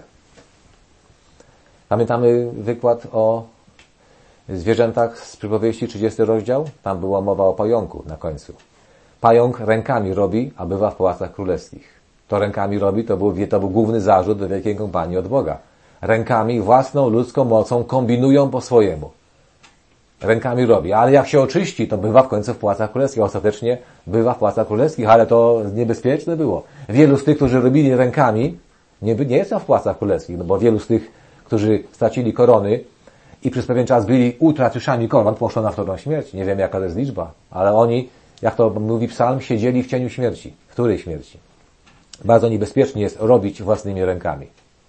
Pamiętamy wykład o zwierzętach z przypowieści, trzydziesty rozdział? Tam była mowa o pająku na końcu. Pająk rękami robi, a bywa w pałacach królewskich. To rękami robi, to był, to był główny zarzut do wielkiej kompanii od Boga. Rękami, własną ludzką mocą kombinują po swojemu. Rękami robi, ale jak się oczyści, to bywa w końcu w pałacach królewskich. Ostatecznie bywa w pałacach królewskich, ale to niebezpieczne było. Wielu z tych, którzy robili rękami, nie, nie jest w pałacach królewskich, no bo wielu z tych, którzy stracili korony i przez pewien czas byli utratyszami koron, poszło na wtórną śmierć. Nie wiem, jaka to jest liczba, ale oni, jak to mówi psalm, siedzieli w cieniu śmierci. W której śmierci? Bardzo niebezpiecznie jest robić własnymi rękami.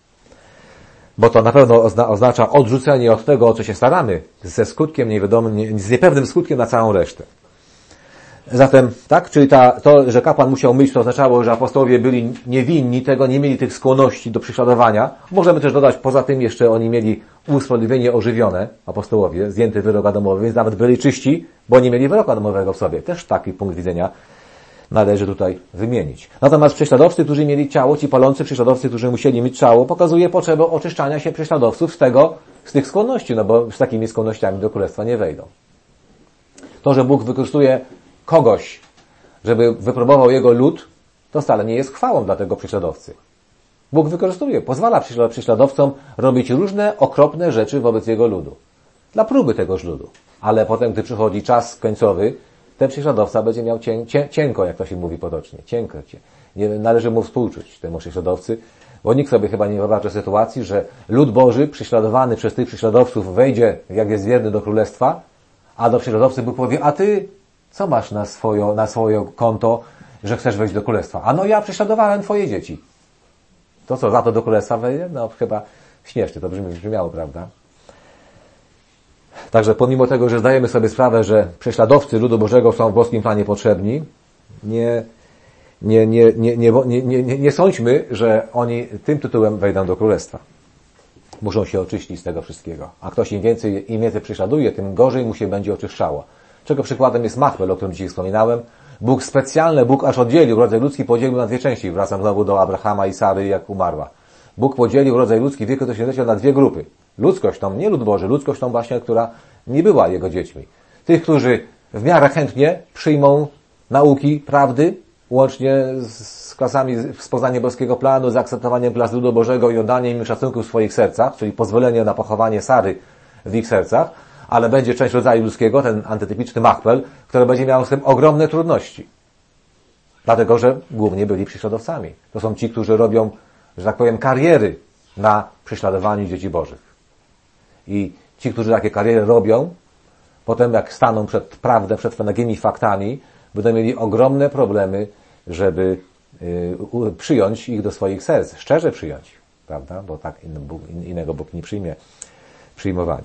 Bo to na pewno oznacza odrzucenie od tego, o co się staramy, ze skutkiem niewiadomym, z niepewnym skutkiem na całą resztę. Zatem, tak, czyli ta, to, że kapłan musiał myć, to oznaczało, że apostołowie byli niewinni, tego nie mieli tych skłonności do prześladowania. Możemy też dodać, poza tym jeszcze oni mieli usprawiedliwienie ożywione, apostołowie, zdjęty wyrok adamowy, więc nawet byli czyści, bo nie mieli wyroku adamowego w sobie. Też taki punkt widzenia należy tutaj wymienić. Natomiast prześladowcy, którzy mieli ciało, ci palący prześladowcy, którzy musieli mieć ciało, pokazuje potrzebę oczyszczania się prześladowców z tego, z tych skłonności, no bo z takimi skłonnościami do królestwa nie wejdą. To, że Bóg wykorzystuje kogoś, żeby wypróbował jego lud, to wcale nie jest chwałą dla tego prześladowcy. Bóg wykorzystuje, pozwala prześladowcom robić różne okropne rzeczy wobec jego ludu. Dla próby tegoż ludu. Ale potem, gdy przychodzi czas końcowy, ten prześladowca będzie miał cień, cię, cienko, jak to się mówi potocznie. Cienko. Nie należy mu współczuć temu prześladowcy, bo nikt sobie chyba nie wyobraża sytuacji, że lud Boży prześladowany przez tych prześladowców wejdzie, jak jest wierny, do królestwa, a do prześladowcy Bóg powie, a ty co masz na swoje, na swoje konto, że chcesz wejść do królestwa? A no ja prześladowałem twoje dzieci. To co, za to do królestwa wejdzie? No chyba śmiesznie to brzmi, brzmiało, prawda? Także pomimo tego, że zdajemy sobie sprawę, że prześladowcy ludu Bożego są w boskim planie potrzebni, nie, nie, nie, nie, nie, nie, nie, nie, nie sądźmy, że oni tym tytułem wejdą do królestwa. muszą się oczyścić z tego wszystkiego. A ktoś im więcej, im więcej prześladuje, tym gorzej mu się będzie oczyszczało. Czego przykładem jest Machpel, o którym dzisiaj wspominałem. Bóg specjalny, Bóg aż oddzielił, rodzaj ludzki podzielił na dwie części. Wracam znowu do Abrahama i Sary, jak umarła. Bóg podzielił rodzaj ludzki w wieku tysiąclecia na dwie grupy. Ludzkość tą, nie lud Boży, ludzkość tą właśnie, która nie była Jego dziećmi. Tych, którzy w miarę chętnie przyjmą nauki prawdy, łącznie z klasami z poznania boskiego planu, z akceptowaniem klas ludu Bożego i oddaniem im szacunku w swoich sercach, czyli pozwolenie na pochowanie Sary w ich sercach, ale będzie część rodzaju ludzkiego, ten antytypiczny Machpel, który będzie miał z tym ogromne trudności. Dlatego, że głównie byli prześladowcami. To są ci, którzy robią, że tak powiem, kariery na prześladowaniu dzieci Bożych. I ci, którzy takie kariery robią, potem jak staną przed prawdę, przed nagimi faktami, będą mieli ogromne problemy, żeby y, przyjąć ich do swoich serc, szczerze przyjąć, prawda? Bo tak inny Bóg, innego Bóg nie przyjmie przyjmowania.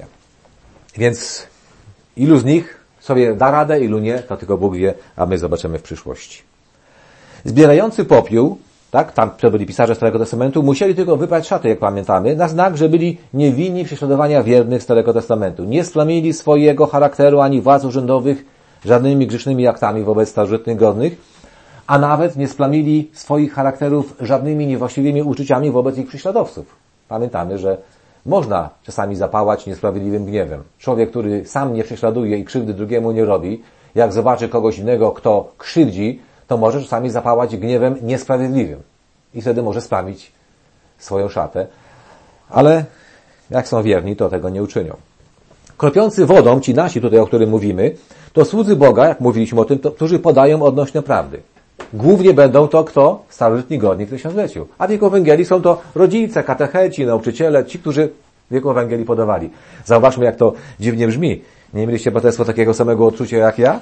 Więc ilu z nich sobie da radę, ilu nie, to tylko Bóg wie, a my zobaczymy w przyszłości. Zbierający popiół, tak, tam to byli pisarze Starego Testamentu, musieli tylko wyprać szaty, jak pamiętamy, na znak, że byli niewinni prześladowania wiernych Starego Testamentu. Nie splamili swojego charakteru ani władz urzędowych żadnymi grzesznymi aktami wobec starożytnych godnych, a nawet nie splamili swoich charakterów żadnymi niewłaściwymi uczuciami wobec ich prześladowców. Pamiętamy, że można czasami zapałać niesprawiedliwym gniewem. Człowiek, który sam nie prześladuje i krzywdy drugiemu nie robi, jak zobaczy kogoś innego, kto krzywdzi, to może czasami zapałać gniewem niesprawiedliwym. I wtedy może splamić swoją szatę. Ale jak są wierni, to tego nie uczynią. Kropiący wodą, ci nasi tutaj, o którym mówimy, to słudzy Boga, jak mówiliśmy o tym, to, którzy podają odnośnie prawdy. Głównie będą to kto? Starożytni godni w tysiącleciu. A w wieku Ewangelii są to rodzice, katecheci, nauczyciele, ci, którzy w wieku Ewangelii podawali. Zauważmy, jak to dziwnie brzmi. Nie mieliście braterstwo takiego samego odczucia jak ja?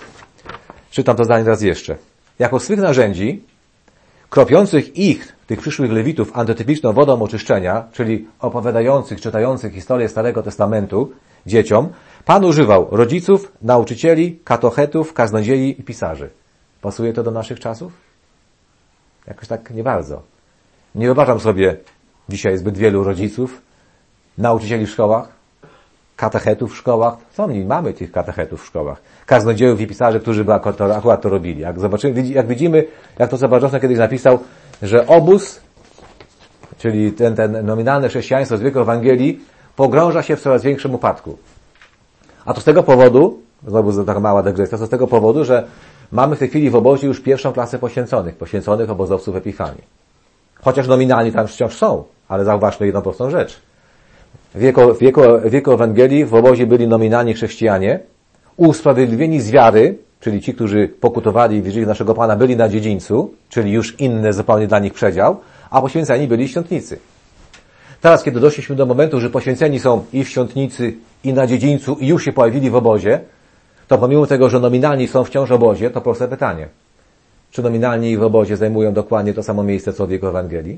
Czytam to zdanie raz jeszcze. Jako swych narzędzi, kropiących ich, tych przyszłych lewitów, antytypiczną wodą oczyszczenia, czyli opowiadających, czytających historię Starego Testamentu dzieciom, Pan używał rodziców, nauczycieli, katechetów, kaznodziei i pisarzy. Pasuje to do naszych czasów? Jakoś tak nie bardzo. Nie wyobrażam sobie dzisiaj zbyt wielu rodziców, nauczycieli w szkołach, katechetów w szkołach. Co my mamy tych katechetów w szkołach? Kaznodziejów i pisarzy, którzy by akurat to robili. Jak zobaczymy, jak widzimy, jak to Zabarżowski kiedyś napisał, że obóz, czyli ten, ten nominalne chrześcijaństwo z wieku Ewangelii, pogrąża się w coraz większym upadku. A to z tego powodu, znowu taka mała dygresja, to z tego powodu, że mamy w tej chwili w obozie już pierwszą klasę poświęconych, poświęconych obozowców Epifanii. Chociaż nominalni tam wciąż są, ale zauważmy jedną prostą rzecz. W wieku, w wieku, w wieku Ewangelii w obozie byli nominalni chrześcijanie, usprawiedliwieni z wiary, czyli ci, którzy pokutowali i wierzyli w naszego Pana, byli na dziedzińcu, czyli już inny zupełnie dla nich przedział, a poświęceni byli świątnicy. Teraz, kiedy doszliśmy do momentu, że poświęceni są i w świątnicy, i na dziedzińcu, i już się pojawili w obozie, to pomimo tego, że nominalni są wciąż w obozie, to proste pytanie. Czy nominalni w obozie zajmują dokładnie to samo miejsce, co w wieku Ewangelii?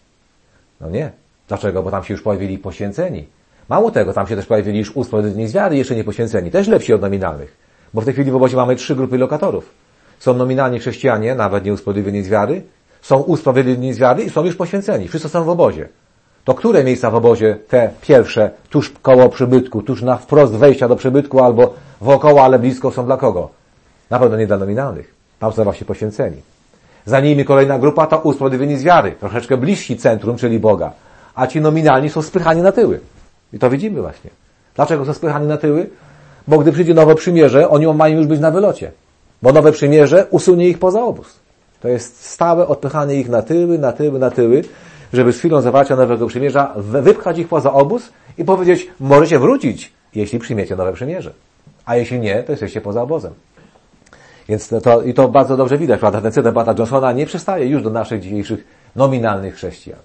No nie. Dlaczego? Bo tam się już pojawili poświęceni. Mało tego, tam się też pojawili już usprawiedliwieni z wiary, jeszcze nie poświęceni. Też lepsi od nominalnych. Bo w tej chwili w obozie mamy trzy grupy lokatorów. Są nominalni chrześcijanie, nawet nie usprawiedliwieni z wiary, są usprawiedliwieni z wiary i są już poświęceni. Wszyscy są w obozie. To które miejsca w obozie, te pierwsze, tuż koło przybytku, tuż na wprost wejścia do przybytku albo wokoło, ale blisko, są dla kogo? Na pewno nie dla nominalnych. Tam są właśnie poświęceni. Za nimi kolejna grupa to usprawiedliwieni z wiary, troszeczkę bliżsi centrum, czyli Boga. A ci nominalni są spychani na tyły. I to widzimy właśnie. Dlaczego są spychani na tyły? Bo gdy przyjdzie nowe przymierze, oni mają już być na wylocie. Bo nowe przymierze usunie ich poza obóz. To jest stałe odpychanie ich na tyły, na tyły, na tyły, żeby z chwilą zawarcia nowego przymierza wypchać ich poza obóz i powiedzieć, możecie wrócić, jeśli przyjmiecie nowe przymierze. A jeśli nie, to jesteście poza obozem. Więc to, to, i to bardzo dobrze widać, prawda? Ten cytat Bata Johnsona nie przystaje już do naszych dzisiejszych nominalnych chrześcijan.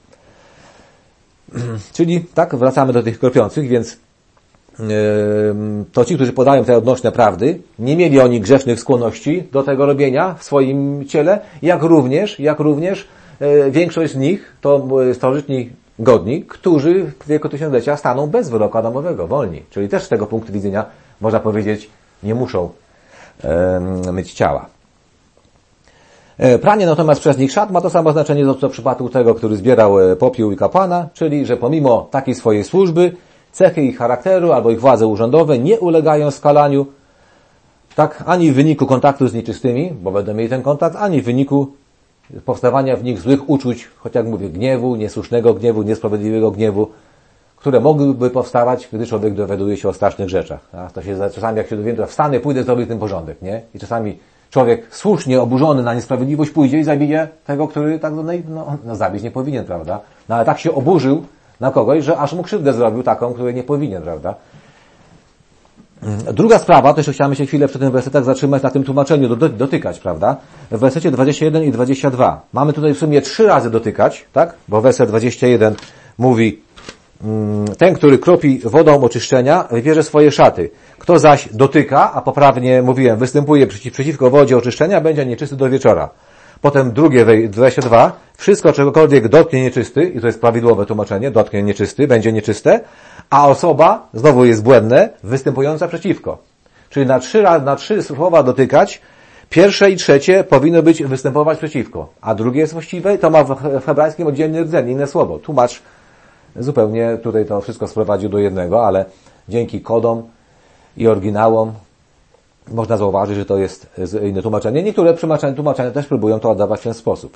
Czyli tak, wracamy do tych kropiących, więc yy, to ci, którzy podają te odnośne prawdy, nie mieli oni grzesznych skłonności do tego robienia w swoim ciele, jak również, jak również yy, większość z nich to starożytni godni, którzy w wieku tysiąclecia staną bez wyroku adamowego, wolni. Czyli też z tego punktu widzenia, można powiedzieć, nie muszą yy, myć ciała. Pranie natomiast przez nich szat ma to samo znaczenie, co w przypadku tego, który zbierał popiół i kapłana, czyli że pomimo takiej swojej służby, cechy ich charakteru albo ich władze urzędowe nie ulegają skalaniu, tak, ani w wyniku kontaktu z nieczystymi, bo będą mieli ten kontakt, ani w wyniku powstawania w nich złych uczuć, choć jak mówię, gniewu, niesłusznego gniewu, niesprawiedliwego gniewu, które mogłyby powstawać, gdy człowiek dowiaduje się o strasznych rzeczach. A to się czasami, jak się dowiemy, to wstanę, pójdę zrobić ten porządek, nie? I czasami człowiek słusznie oburzony na niesprawiedliwość pójdzie i zabije tego, który tak no, no, no zabić nie powinien, prawda? No ale tak się oburzył na kogoś, że aż mu krzywdę zrobił taką, której nie powinien, prawda? Druga sprawa, też chciałem się chwilę przy tym wersetach zatrzymać na tym tłumaczeniu, do, dotykać, prawda? W wersecie dwudziestym jeden i dwudziestym drugim. Mamy tutaj w sumie trzy razy dotykać, tak? Bo werset dwudziesty pierwszy mówi, ten, który kropi wodą oczyszczenia, wybierze swoje szaty. Kto zaś dotyka, a poprawnie mówiłem, występuje przeciw, przeciwko wodzie oczyszczenia, będzie nieczysty do wieczora. Potem drugie, dwudziesty drugi. Wszystko, czegokolwiek dotknie nieczysty, i to jest prawidłowe tłumaczenie, dotknie nieczysty, będzie nieczyste, a osoba, znowu jest błędne, występująca przeciwko. Czyli na trzy, na trzy słowa dotykać, pierwsze i trzecie powinno być występować przeciwko, a drugie jest właściwe, to ma w hebrajskim oddzielny rdzeń, inne słowo. Tłumacz zupełnie tutaj to wszystko sprowadził do jednego, ale dzięki kodom i oryginałom można zauważyć, że to jest inne tłumaczenie. Niektóre tłumaczenia też próbują to oddawać w ten sposób.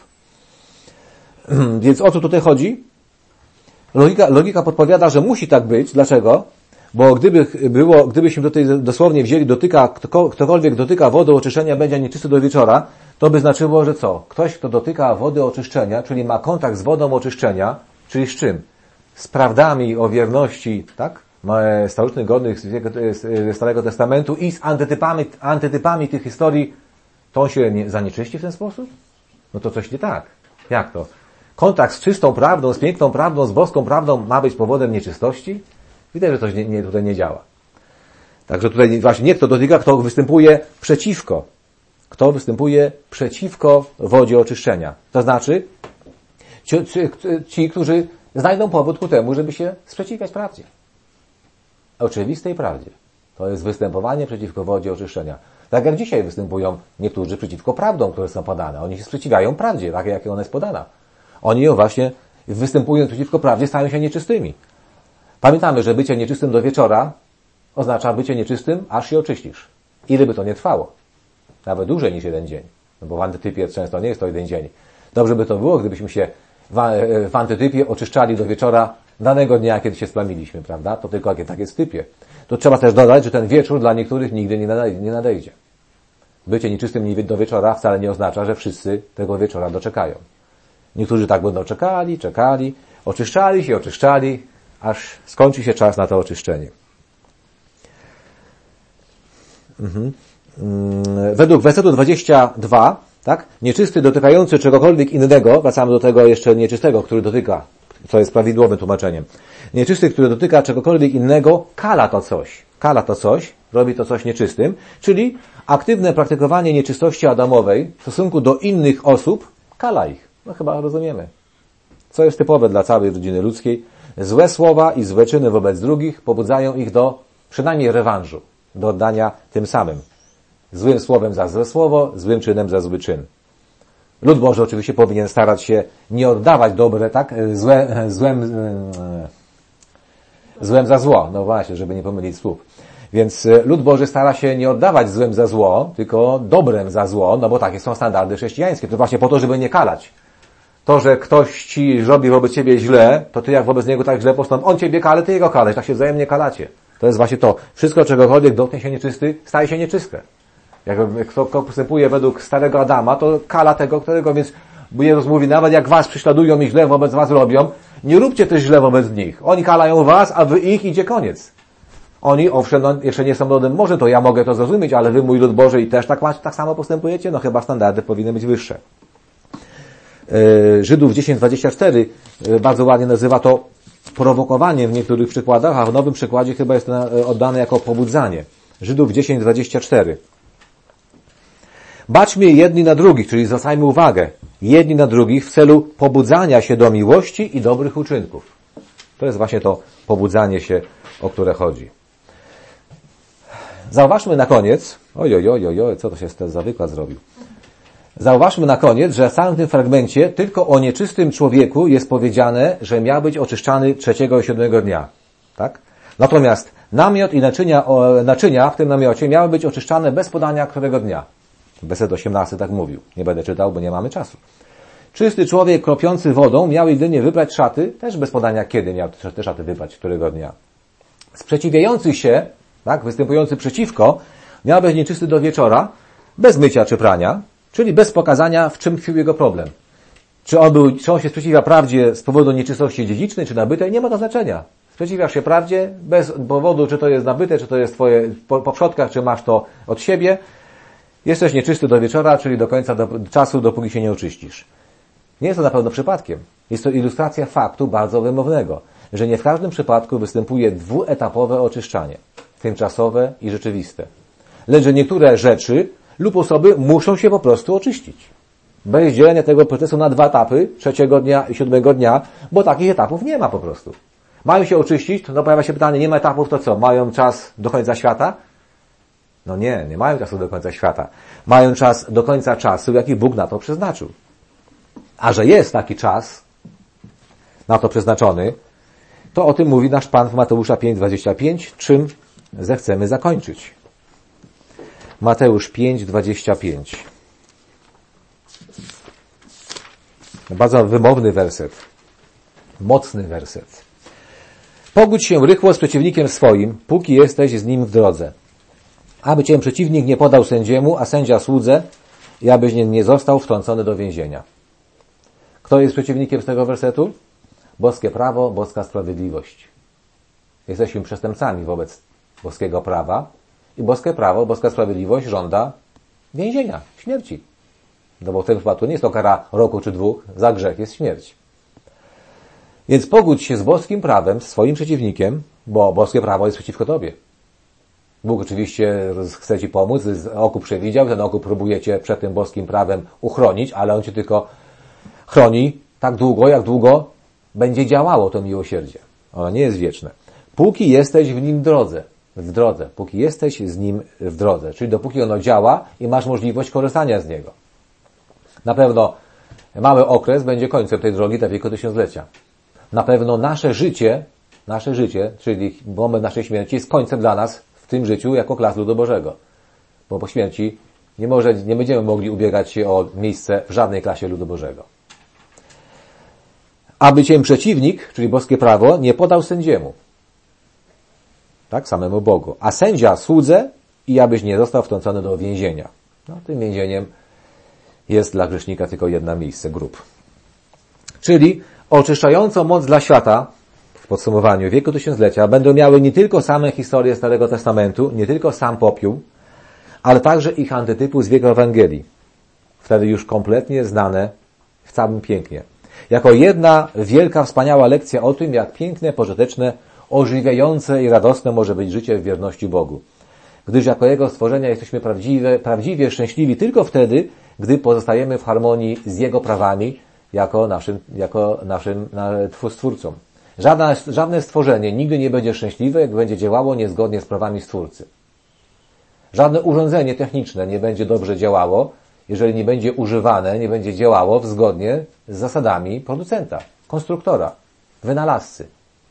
Więc o co tutaj chodzi? Logika, logika podpowiada, że musi tak być. Dlaczego? Bo gdyby było, gdybyśmy tutaj dosłownie wzięli dotyka, kto, ktokolwiek dotyka wody oczyszczenia będzie nieczysty do wieczora, to by znaczyło, że co? Ktoś, kto dotyka wody oczyszczenia, czyli ma kontakt z wodą oczyszczenia, czyli z czym? Z prawdami o wierności, tak? Starożytnych godnych z Starego Testamentu i z antytypami, antytypami tych historii, to on się nie, zanieczyści w ten sposób? No to coś nie tak. Jak to? Kontakt z czystą prawdą, z piękną prawdą, z boską prawdą ma być powodem nieczystości? Widać, że coś nie, nie, tutaj nie działa. Także tutaj właśnie nie kto dotyka, kto występuje przeciwko. Kto występuje przeciwko wodzie oczyszczenia. To znaczy ci, ci, ci którzy znajdą powód ku temu, żeby się sprzeciwiać prawdzie. Oczywistej prawdzie. To jest występowanie przeciwko wodzie oczyszczenia. Tak jak dzisiaj występują niektórzy przeciwko prawdom, które są podane. Oni się sprzeciwiają prawdzie, tak jak ona jest podana. Oni ją właśnie, występując przeciwko prawdzie, stają się nieczystymi. Pamiętamy, że bycie nieczystym do wieczora oznacza bycie nieczystym, aż się oczyścisz. Ile by to nie trwało? Nawet dłużej niż jeden dzień. No bo w antytypie często nie jest to jeden dzień. Dobrze by to było, gdybyśmy się w antytypie oczyszczali do wieczora danego dnia, kiedy się splamiliśmy, prawda? To tylko tak jest w typie. To trzeba też dodać, że ten wieczór dla niektórych nigdy nie nadejdzie. Bycie nieczystym do wieczora wcale nie oznacza, że wszyscy tego wieczora doczekają. Niektórzy tak będą czekali, czekali, oczyszczali się, oczyszczali, aż skończy się czas na to oczyszczenie. Mhm. Według wersetu dwudziestego drugiego, tak? Nieczysty dotykający czegokolwiek innego, wracamy do tego jeszcze nieczystego, który dotyka, co jest prawidłowym tłumaczeniem. Nieczysty, który dotyka czegokolwiek innego, kala to coś. Kala to coś, robi to coś nieczystym, czyli aktywne praktykowanie nieczystości adamowej w stosunku do innych osób, kala ich. No chyba rozumiemy. Co jest typowe dla całej rodziny ludzkiej. Złe słowa i złe czyny wobec drugich pobudzają ich do przynajmniej rewanżu, do oddania tym samym. Złym słowem za złe słowo, złym czynem za zły czyn. Lud Boży oczywiście powinien starać się nie oddawać dobre, tak? Złe, złem, złem za zło. No właśnie, żeby nie pomylić słów. Więc lud Boży stara się nie oddawać złem za zło, tylko dobrem za zło, no bo takie są standardy chrześcijańskie. To właśnie po to, żeby nie kalać. To, że ktoś ci robi wobec ciebie źle, to ty jak wobec niego tak źle postąp, on ciebie kale, ty jego kalesz, tak się wzajemnie kalacie. To jest właśnie to. Wszystko, czegokolwiek dotknie się nieczysty, staje się nieczyste. Jak kto, kto postępuje według starego Adama, to kala tego, którego, więc Jezus mówi, nawet jak was prześladują i źle wobec was robią, nie róbcie też źle wobec nich. Oni kalają was, a wy ich, idzie koniec. Oni, owszem, no, jeszcze nie są ludem, może to ja mogę to zrozumieć, ale wy, mój lud Boży, i też tak, tak samo postępujecie? No chyba standardy powinny być wyższe. Żydów dziesięć dwadzieścia cztery bardzo ładnie nazywa to prowokowaniem w niektórych przykładach, a w nowym przykładzie chyba jest to oddane jako pobudzanie. Żydów dziesięć dwadzieścia cztery. Baczmy jedni na drugich, czyli zwracajmy uwagę jedni na drugich w celu pobudzania się do miłości i dobrych uczynków. To jest właśnie to pobudzanie się, o które chodzi. Zauważmy na koniec, oj, oj, oj, oj, co to się za wykład zrobił. Zauważmy na koniec, że w samym tym fragmencie tylko o nieczystym człowieku jest powiedziane, że miał być oczyszczany trzeciego i siódmego dnia. Tak? Natomiast namiot i naczynia, o, naczynia w tym namiocie miały być oczyszczane bez podania którego dnia. Werset osiemnasty tak mówił. Nie będę czytał, bo nie mamy czasu. Czysty człowiek kropiący wodą miał jedynie wybrać szaty, też bez podania kiedy miał te szaty wybrać, którego dnia. Sprzeciwiający się, tak, występujący przeciwko, miał być nieczysty do wieczora, bez mycia czy prania, czyli bez pokazania, w czym tkwił jego problem. Czy on, był, czy on się sprzeciwia prawdzie z powodu nieczystości dziedzicznej, czy nabytej, nie ma to znaczenia. Sprzeciwiasz się prawdzie bez powodu, czy to jest nabyte, czy to jest twoje po, po przodkach, czy masz to od siebie. Jesteś nieczysty do wieczora, czyli do końca do, czasu, dopóki się nie oczyścisz. Nie jest to na pewno przypadkiem. Jest to ilustracja faktu bardzo wymownego, że nie w każdym przypadku występuje dwuetapowe oczyszczanie, tymczasowe i rzeczywiste. Lecz że niektóre rzeczy lub osoby muszą się po prostu oczyścić. Bez dzielenia tego procesu na dwa etapy, trzeciego dnia i siódmego dnia, bo takich etapów nie ma po prostu. Mają się oczyścić, to pojawia się pytanie, nie ma etapów, to co? Mają czas do końca świata? No nie, nie mają czasu do końca świata. Mają czas do końca czasu, jaki Bóg na to przeznaczył. A że jest taki czas na to przeznaczony, to o tym mówi nasz Pan w Mateusza pięć dwadzieścia pięć, czym zechcemy zakończyć. Mateusz pięć dwadzieścia pięć. Bardzo wymowny werset. Mocny werset. Pogódź się rychło z przeciwnikiem swoim, póki jesteś z nim w drodze. Aby cię przeciwnik nie podał sędziemu, a sędzia słudze, i abyś nie, nie został wtrącony do więzienia. Kto jest przeciwnikiem z tego wersetu? Boskie prawo, boska sprawiedliwość. Jesteśmy przestępcami wobec boskiego prawa i boskie prawo, boska sprawiedliwość żąda więzienia, śmierci. No bo w tym przypadku nie jest to kara roku czy dwóch, za grzech jest śmierć. Więc pogódź się z boskim prawem, z swoim przeciwnikiem, bo boskie prawo jest przeciwko tobie. Bóg oczywiście chce ci pomóc, okup przewidział, ten okup próbuje cię przed tym boskim prawem uchronić, ale on cię tylko chroni tak długo, jak długo będzie działało to miłosierdzie. Ono nie jest wieczne. Póki jesteś w nim w drodze, w drodze, póki jesteś z nim w drodze, czyli dopóki ono działa i masz możliwość korzystania z niego. Na pewno mały okres będzie końcem tej drogi do wieku tysiąclecia. Na pewno nasze życie, nasze życie, czyli moment naszej śmierci jest końcem dla nas w tym życiu jako klas ludu Bożego. Bo po śmierci nie, może, nie będziemy mogli ubiegać się o miejsce w żadnej klasie ludu Bożego. Aby cię przeciwnik, czyli boskie prawo, nie podał sędziemu. Tak, samemu Bogu. A sędzia słudze i abyś nie został wtrącony do więzienia. No, tym więzieniem jest dla grzesznika tylko jedno miejsce, grób. Czyli oczyszczającą moc dla świata, w podsumowaniu wieku tysiąclecia, będą miały nie tylko same historie Starego Testamentu, nie tylko sam popiół, ale także ich antytypu z wieku Ewangelii. Wtedy już kompletnie znane w całym pięknie. Jako jedna wielka, wspaniała lekcja o tym, jak piękne, pożyteczne, ożywiające i radosne może być życie w wierności Bogu. Gdyż jako Jego stworzenia jesteśmy prawdziwe, prawdziwie szczęśliwi tylko wtedy, gdy pozostajemy w harmonii z Jego prawami jako naszym, jako naszym Stwórcą. Żadne, żadne stworzenie nigdy nie będzie szczęśliwe, jak będzie działało niezgodnie z prawami Stwórcy. Żadne urządzenie techniczne nie będzie dobrze działało, jeżeli nie będzie używane, nie będzie działało zgodnie z zasadami producenta, konstruktora, wynalazcy.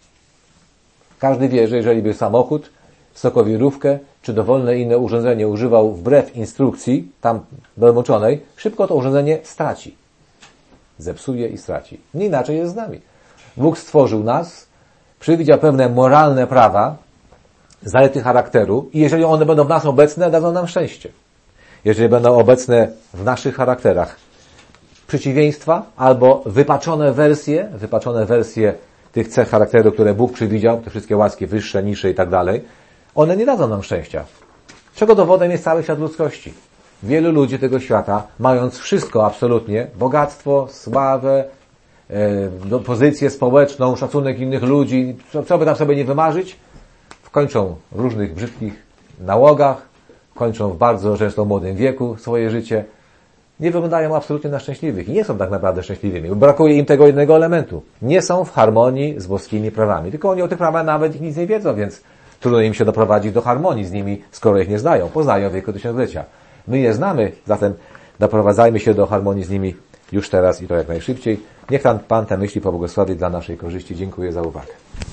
Każdy wie, że jeżeli by samochód, sokowirówkę czy dowolne inne urządzenie używał wbrew instrukcji tam dołączonej, szybko to urządzenie straci. Zepsuje i straci. Nie inaczej jest z nami. Bóg stworzył nas, przewidział pewne moralne prawa, zalety charakteru i jeżeli one będą w nas obecne, dadzą nam szczęście. Jeżeli będą obecne w naszych charakterach przeciwieństwa albo wypaczone wersje, wypaczone wersje tych cech charakteru, które Bóg przewidział, te wszystkie łaski wyższe, niższe i tak dalej, one nie dadzą nam szczęścia. Czego dowodem jest cały świat ludzkości. Wielu ludzi tego świata, mając wszystko absolutnie, bogactwo, sławę, e, pozycję społeczną, szacunek innych ludzi, co, co by tam sobie nie wymarzyć, kończą w różnych brzydkich nałogach, kończą w bardzo często młodym wieku swoje życie, nie wyglądają absolutnie na szczęśliwych i nie są tak naprawdę szczęśliwymi. Brakuje im tego jednego elementu. Nie są w harmonii z boskimi prawami. Tylko oni o tych prawach nawet nic nie wiedzą, więc trudno im się doprowadzić do harmonii z nimi, skoro ich nie znają. Poznają w wieku tysiąclecia. My je znamy, zatem doprowadzajmy się do harmonii z nimi już teraz i to jak najszybciej. Niech Pan, Pan te myśli pobłogosławi dla naszej korzyści. Dziękuję za uwagę.